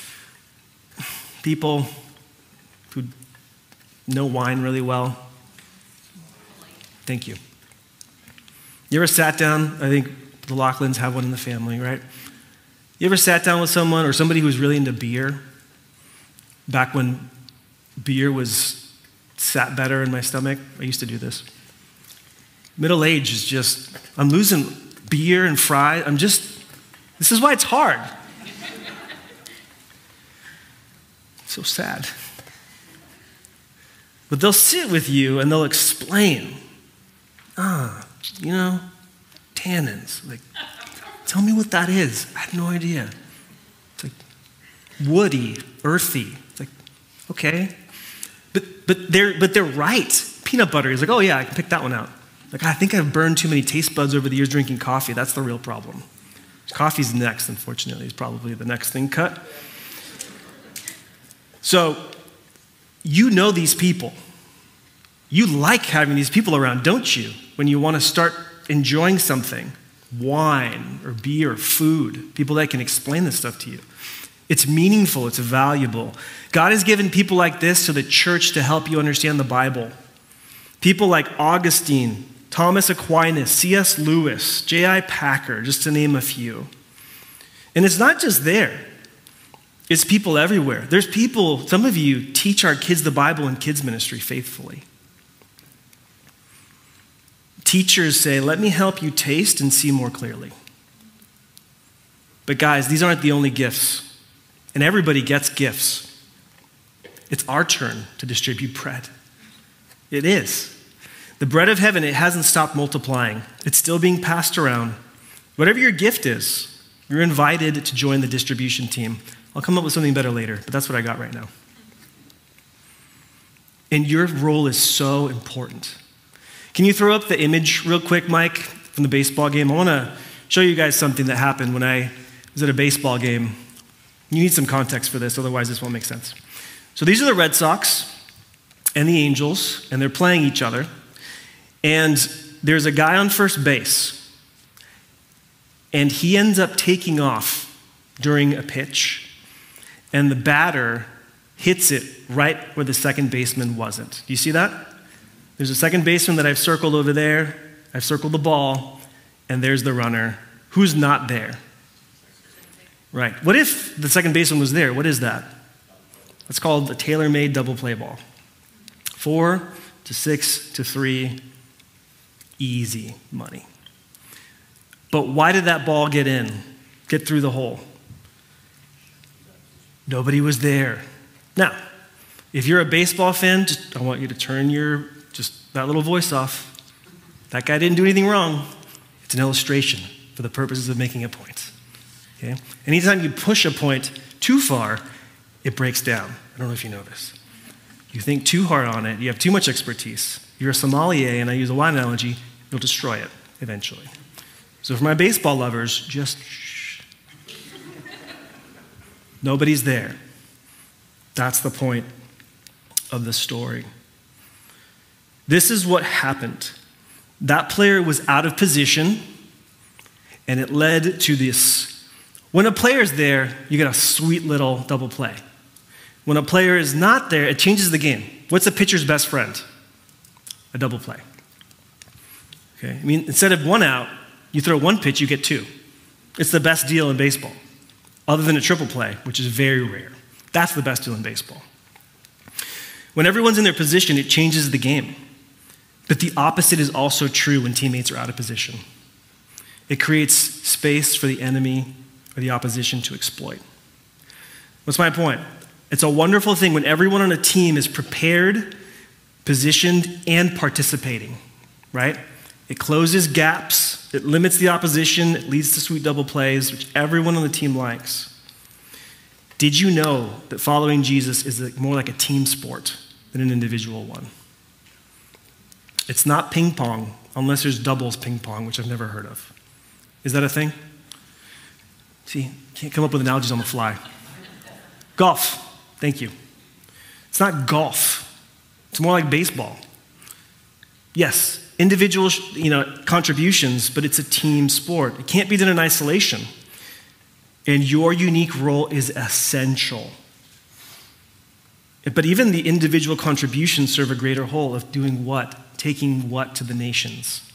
people who know wine really well. Thank you. You ever sat down, I think the Laughlins have one in the family, right? You ever sat down with someone or somebody who was really into beer? Back when beer was sat better in my stomach, I used to do this. Middle age is just, I'm losing beer and fries. I'm just, this is why it's hard. So sad. But they'll sit with you and they'll explain. Ah, you know, tannins. Like, tell me what that is. I have no idea. It's like woody, earthy. It's like, okay. But but they're but they're right. Peanut butter is like, oh yeah, I can pick that one out. Like, I think I've burned too many taste buds over the years drinking coffee. That's the real problem. Coffee's next, unfortunately, is probably the next thing cut. So, you know these people. You like having these people around, don't you? When you want to start enjoying something, wine or beer or food, people that can explain this stuff to you. It's meaningful, it's valuable. God has given people like this to the church to help you understand the Bible. People like Augustine, Thomas Aquinas, C S Lewis, J I Packer, just to name a few. And it's not just there. It's people everywhere. There's people, some of you teach our kids the Bible in kids ministry faithfully. teachers say, let me help you taste and see more clearly. But guys, these aren't the only gifts. And everybody gets gifts. It's our turn to distribute bread. It is. The bread of heaven, it hasn't stopped multiplying. It's still being passed around. Whatever your gift is, you're invited to join the distribution team. I'll come up with something better later, but that's what I got right now. And your role is so important. Can you throw up the image real quick, Mike, from the baseball game? I want to show you guys something that happened when I was at a baseball game. You need some context for this, otherwise this won't make sense. So these are the Red Sox and the Angels, and they're playing each other. And there's a guy on first base, and he ends up taking off during a pitch, and the batter hits it right where the second baseman wasn't. Do you see that? There's a second baseman that I've circled over there. I've circled the ball, and there's the runner. Who's not there? Right. What if the second baseman was there? What is that? That's called a tailor-made double play ball. Four to six to three, easy money. But why did that ball get in, get through the hole? Nobody was there. Now, if you're a baseball fan, just, I want you to turn your, just that little voice off. That guy didn't do anything wrong. It's an illustration for the purposes of making a point. Okay? Anytime you push a point too far, it breaks down. I don't know if you know this. You think too hard on it, you have too much expertise. You're a sommelier, and I use a wine analogy, you'll destroy it eventually. So for my baseball lovers, just shh. Nobody's there. That's the point of the story. This is what happened. That player was out of position, and it led to this. When a player's there, you get a sweet little double play. When a player is not there, it changes the game. What's a pitcher's best friend? A double play. Okay? I mean, instead of one out, you throw one pitch, you get two. It's the best deal in baseball, other than a triple play, which is very rare. That's the best deal in baseball. When everyone's in their position, it changes the game. But the opposite is also true when teammates are out of position. It creates space for the enemy or the opposition to exploit. What's my point? It's a wonderful thing when everyone on a team is prepared, positioned, and participating, right? It closes gaps, it limits the opposition, it leads to sweet double plays, which everyone on the team likes. Did you know that following Jesus is more like a team sport than an individual one? It's not ping pong, unless there's doubles ping pong, which I've never heard of. Is that a thing? See, can't come up with analogies on the fly. Golf. Thank you. It's not golf. It's more like baseball. Yes, individual, you know, contributions, but it's a team sport. It can't be done in isolation. And your unique role is essential. But even the individual contributions serve a greater whole of doing what? Taking what to the nations?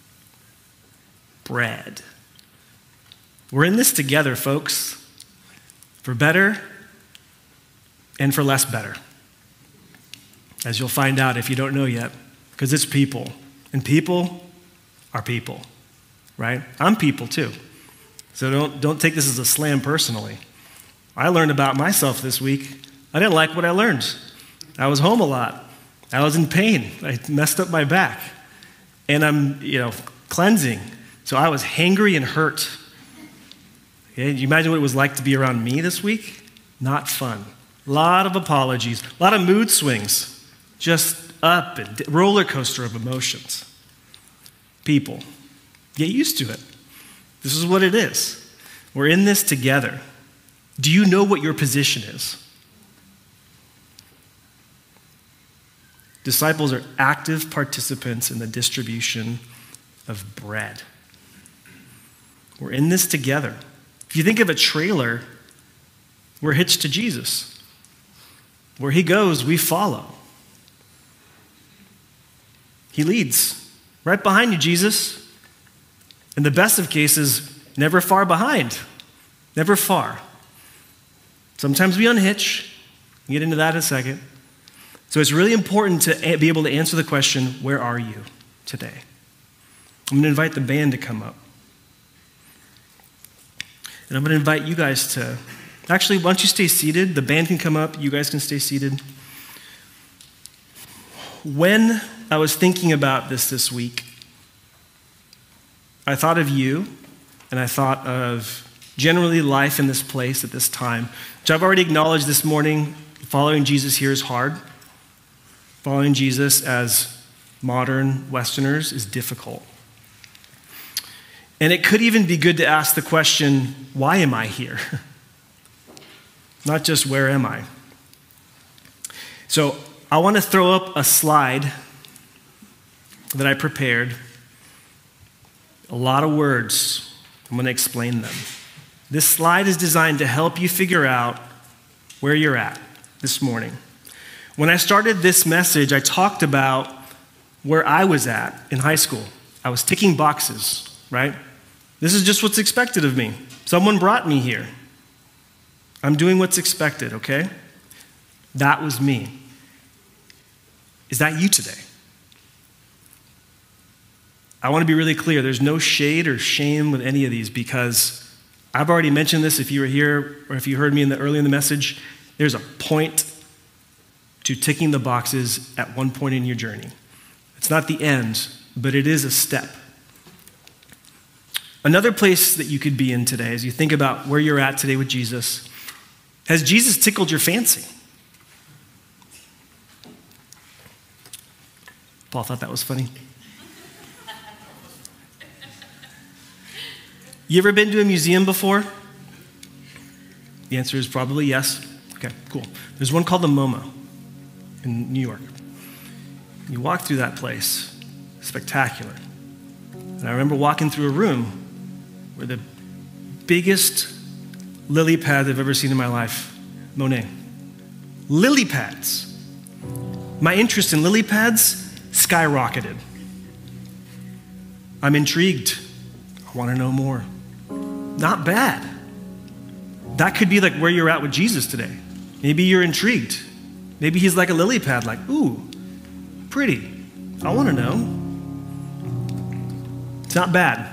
Bread. We're in this together, folks. For better and for less better. As you'll find out if you don't know yet, because it's people. And people are people, right? I'm people too. So don't, don't take this as a slam personally. I learned about myself this week. I didn't like what I learned. I was home a lot. I was in pain. I messed up my back. And I'm, you know, cleansing. So I was hangry and hurt. Okay? You imagine what it was like to be around me this week? Not fun. A lot of apologies. A lot of mood swings. Just up and roller coaster of emotions. People, get used to it. This is what it is. We're in this together. Do you know what your position is? Disciples are active participants in the distribution of bread. We're in this together. If you think of a trailer, we're hitched to Jesus. Where he goes, we follow. He leads. Right behind you, Jesus. In the best of cases, never far behind. Never far. Sometimes we unhitch. We'll get into that in a second. So it's really important to be able to answer the question, where are you today? I'm going to invite the band to come up. And I'm going to invite you guys to, actually, why don't you stay seated? The band can come up. You guys can stay seated. When I was thinking about this this week, I thought of you, and I thought of generally life in this place at this time, which I've already acknowledged this morning. Following Jesus here is hard. Following Jesus as modern Westerners is difficult. And it could even be good to ask the question, why am I here? Not just where am I? So I want to throw up a slide that I prepared. A lot of words. I'm going to explain them. This slide is designed to help you figure out where you're at this morning. When I started this message, I talked about where I was at in high school. I was ticking boxes, right? This is just what's expected of me. Someone brought me here. I'm doing what's expected, okay? That was me. Is that you today? I want to be really clear. There's no shade or shame with any of these because I've already mentioned this if you were here or if you heard me in the early in the message. There's a point to ticking the boxes at one point in your journey. It's not the end, but it is a step. Another place that you could be in today as you think about where you're at today with Jesus, has Jesus tickled your fancy? Paul thought that was funny. You ever been to a museum before? The answer is probably yes. Okay, cool. There's one called the MoMA in New York. You walk through that place, spectacular. And I remember walking through a room where the biggest lily pad I've ever seen in my life, Monet. Lily pads. My interest in lily pads skyrocketed. I'm intrigued. I want to know more. Not bad. That could be like where you're at with Jesus today. Maybe you're intrigued. Maybe he's like a lily pad, like, ooh, pretty. I want to know. It's not bad.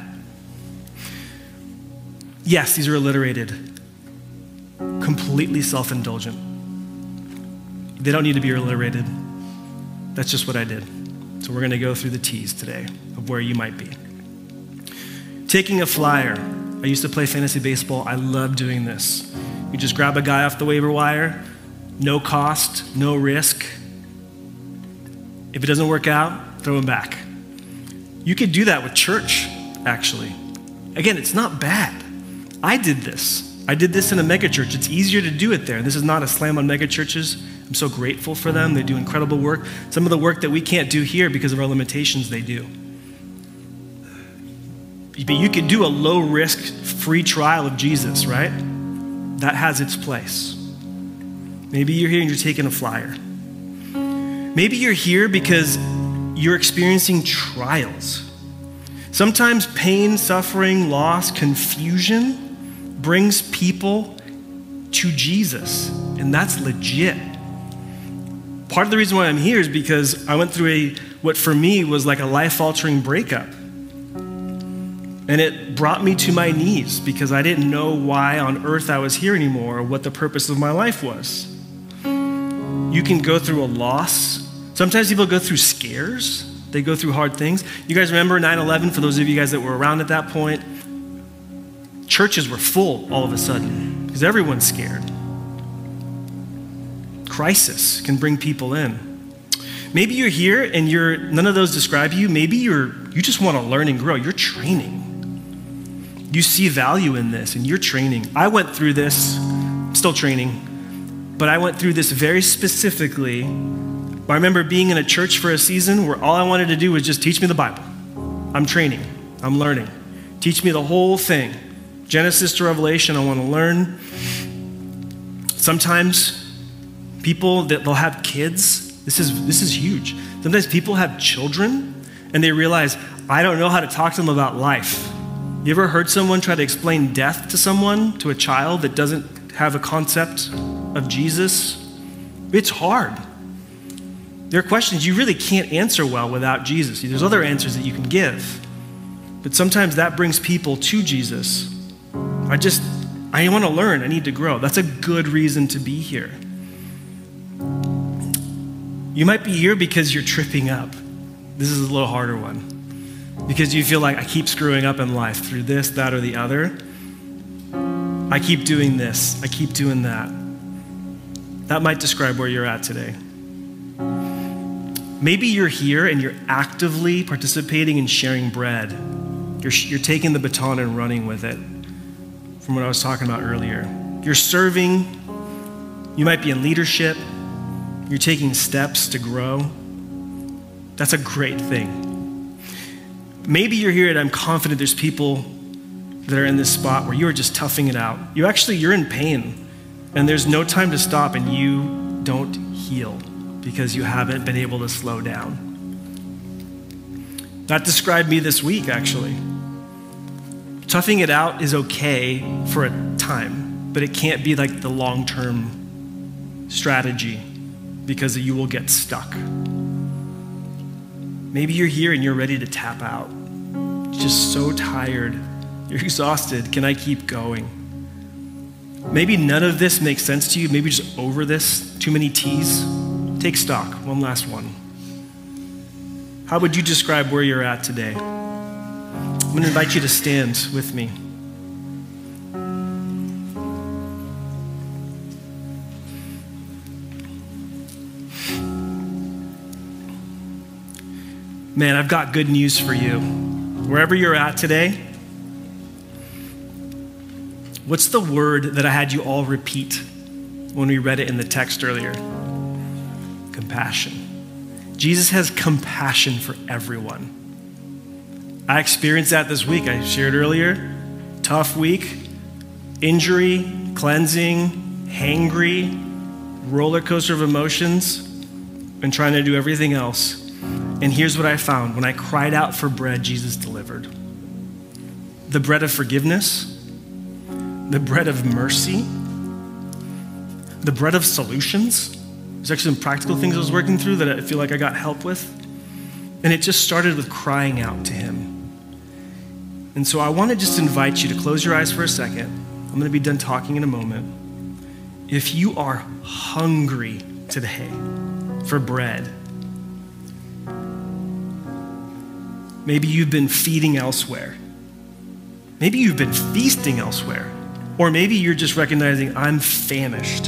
Yes, these are alliterated. Completely self-indulgent. They don't need to be alliterated. That's just what I did. So we're going to go through the T's today of where you might be. Taking a flyer. I used to play fantasy baseball. I love doing this. You just grab a guy off the waiver wire, no cost, no risk. If it doesn't work out, throw him back. You could do that with church, actually. Again, it's not bad. I did this. I did this in a megachurch. It's easier to do it there. This is not a slam on megachurches. I'm so grateful for them. They do incredible work. Some of the work that we can't do here because of our limitations, they do. But you could do a low-risk, free trial of Jesus, right? That has its place. Maybe you're here and you're taking a flyer. Maybe you're here because you're experiencing trials. Sometimes pain, suffering, loss, confusion brings people to Jesus, and that's legit. Part of the reason why I'm here is because I went through a what for me was like a life-altering breakup. And it brought me to my knees because I didn't know why on earth I was here anymore or what the purpose of my life was. You can go through a loss. Sometimes people go through scares. They go through hard things. You guys remember nine eleven, for those of you guys that were around at that point? Churches were full all of a sudden because everyone's scared. Crisis can bring people in. Maybe you're here and you're none of those describe you. Maybe you're you just want to learn and grow. You're training. You see value in this and you're training. I went through this, still training, but I went through this very specifically. I remember being in a church for a season where all I wanted to do was just teach me the Bible. I'm training. I'm learning. Teach me the whole thing. Genesis to Revelation, I want to learn. Sometimes people, that they'll have kids. This is, this is huge. Sometimes people have children and they realize, I don't know how to talk to them about life. You ever heard someone try to explain death to someone, to a child that doesn't have a concept of Jesus? It's hard. There are questions you really can't answer well without Jesus. There's other answers that you can give. But sometimes that brings people to Jesus. I just, I want to learn. I need to grow. That's a good reason to be here. You might be here because you're tripping up. This is a little harder one. Because you feel like I keep screwing up in life through this, that, or the other. I keep doing this. I keep doing that. That might describe where you're at today. Maybe you're here and you're actively participating in sharing bread. You're, you're taking the baton and running with it, from what I was talking about earlier. You're serving. You might be in leadership. You're taking steps to grow. That's a great thing. Maybe you're here and I'm confident there's people that are in this spot where you're just toughing it out. You actually, you're in pain and there's no time to stop and you don't heal because you haven't been able to slow down. That described me this week, actually. Toughing it out is okay for a time, but it can't be like the long-term strategy because you will get stuck. Maybe you're here and you're ready to tap out. Just so tired. You're exhausted. Can I keep going? Maybe none of this makes sense to you. Maybe just over this. Too many T's. Take stock. One last one. How would you describe where you're at today? I'm going to invite you to stand with me. Man, I've got good news for you. Wherever you're at today, what's the word that I had you all repeat when we read it in the text earlier? Compassion. Jesus has compassion for everyone. I experienced that this week. I shared earlier. Tough week, injury, cleansing, hangry, roller coaster of emotions, and trying to do everything else. And here's what I found. When I cried out for bread, Jesus delivered. The bread of forgiveness, the bread of mercy, the bread of solutions. There's actually some practical things I was working through that I feel like I got help with. And it just started with crying out to him. And so I want to just invite you to close your eyes for a second. I'm going to be done talking in a moment. If you are hungry today for bread, maybe you've been feeding elsewhere. Maybe you've been feasting elsewhere. Or maybe you're just recognizing I'm famished.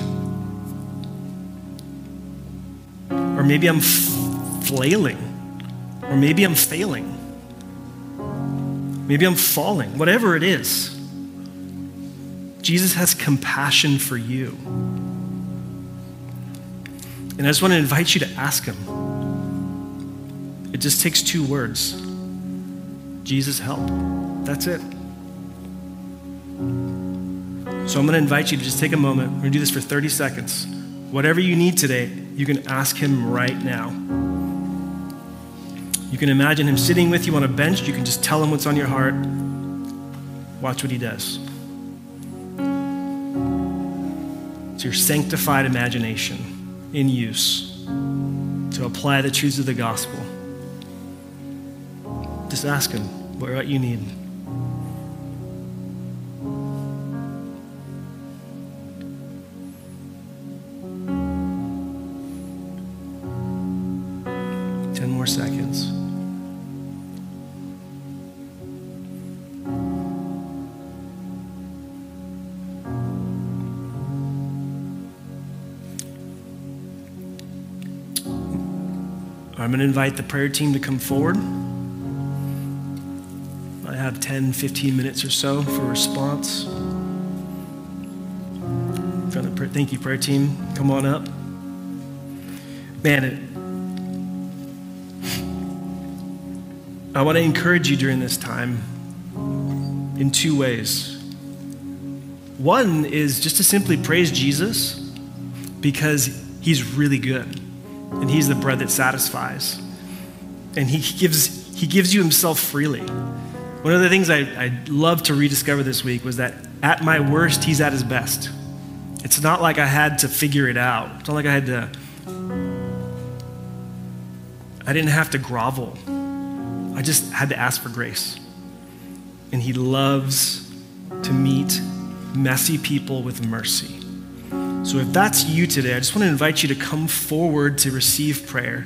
Or maybe I'm f- flailing. Or maybe I'm failing. Maybe I'm falling. Whatever it is, Jesus has compassion for you. And I just want to invite you to ask him. It just takes two words. Jesus, help. That's it. So I'm going to invite you to just take a moment. We're going to do this for thirty seconds. Whatever you need today, you can ask him right now. You can imagine him sitting with you on a bench. You can just tell him what's on your heart. Watch what he does. It's your sanctified imagination in use to apply the truths of the gospel. Just ask him what you need. Ten more seconds. I'm going to invite the prayer team to come forward. I have ten, fifteen minutes or so for response. Thank you, prayer team. Come on up. Man, it, I want to encourage you during this time in two ways. One is just to simply praise Jesus because he's really good and he's the bread that satisfies. And he gives, he gives you himself freely. One of the things I, I loved to rediscover this week was that at my worst, he's at his best. It's not like I had to figure it out. It's not like I had to, I didn't have to grovel. I just had to ask for grace. and he loves to meet messy people with mercy. So if that's you today, I just want to invite you to come forward to receive prayer.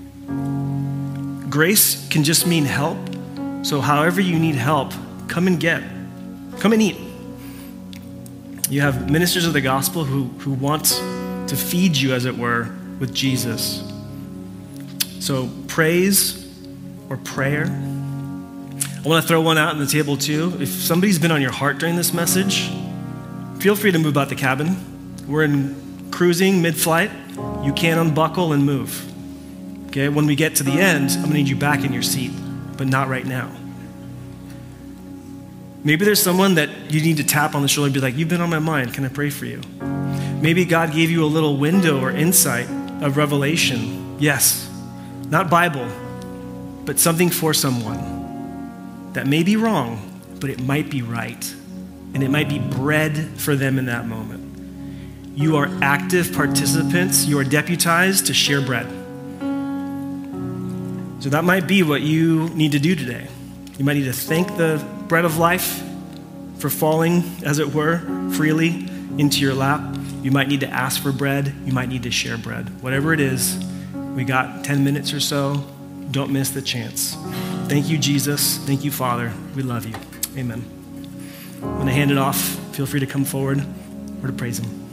Grace can just mean help. So however you need help, come and get. Come and eat. You have ministers of the gospel who, who want to feed you, as it were, with Jesus. So praise or prayer. I want to throw one out on the table too. If somebody's been on your heart during this message, feel free to move out the cabin. We're in cruising mid-flight. You can unbuckle and move. Okay, when we get to the end, I'm gonna need you back in your seat, but not right now. Maybe there's someone that you need to tap on the shoulder and be like, you've been on my mind, can I pray for you? Maybe God gave you a little window or insight of revelation. Yes, not Bible, but something for someone that may be wrong, but it might be right. And it might be bread for them in that moment. You are active participants. You are deputized to share bread. So that might be what you need to do today. You might need to thank the bread of life for falling, as it were, freely into your lap. You might need to ask for bread. You might need to share bread. Whatever it is, we got ten minutes or so. Don't miss the chance. Thank you, Jesus. Thank you, Father. We love you. Amen. I'm going to hand it off. Feel free to come forward or to praise him.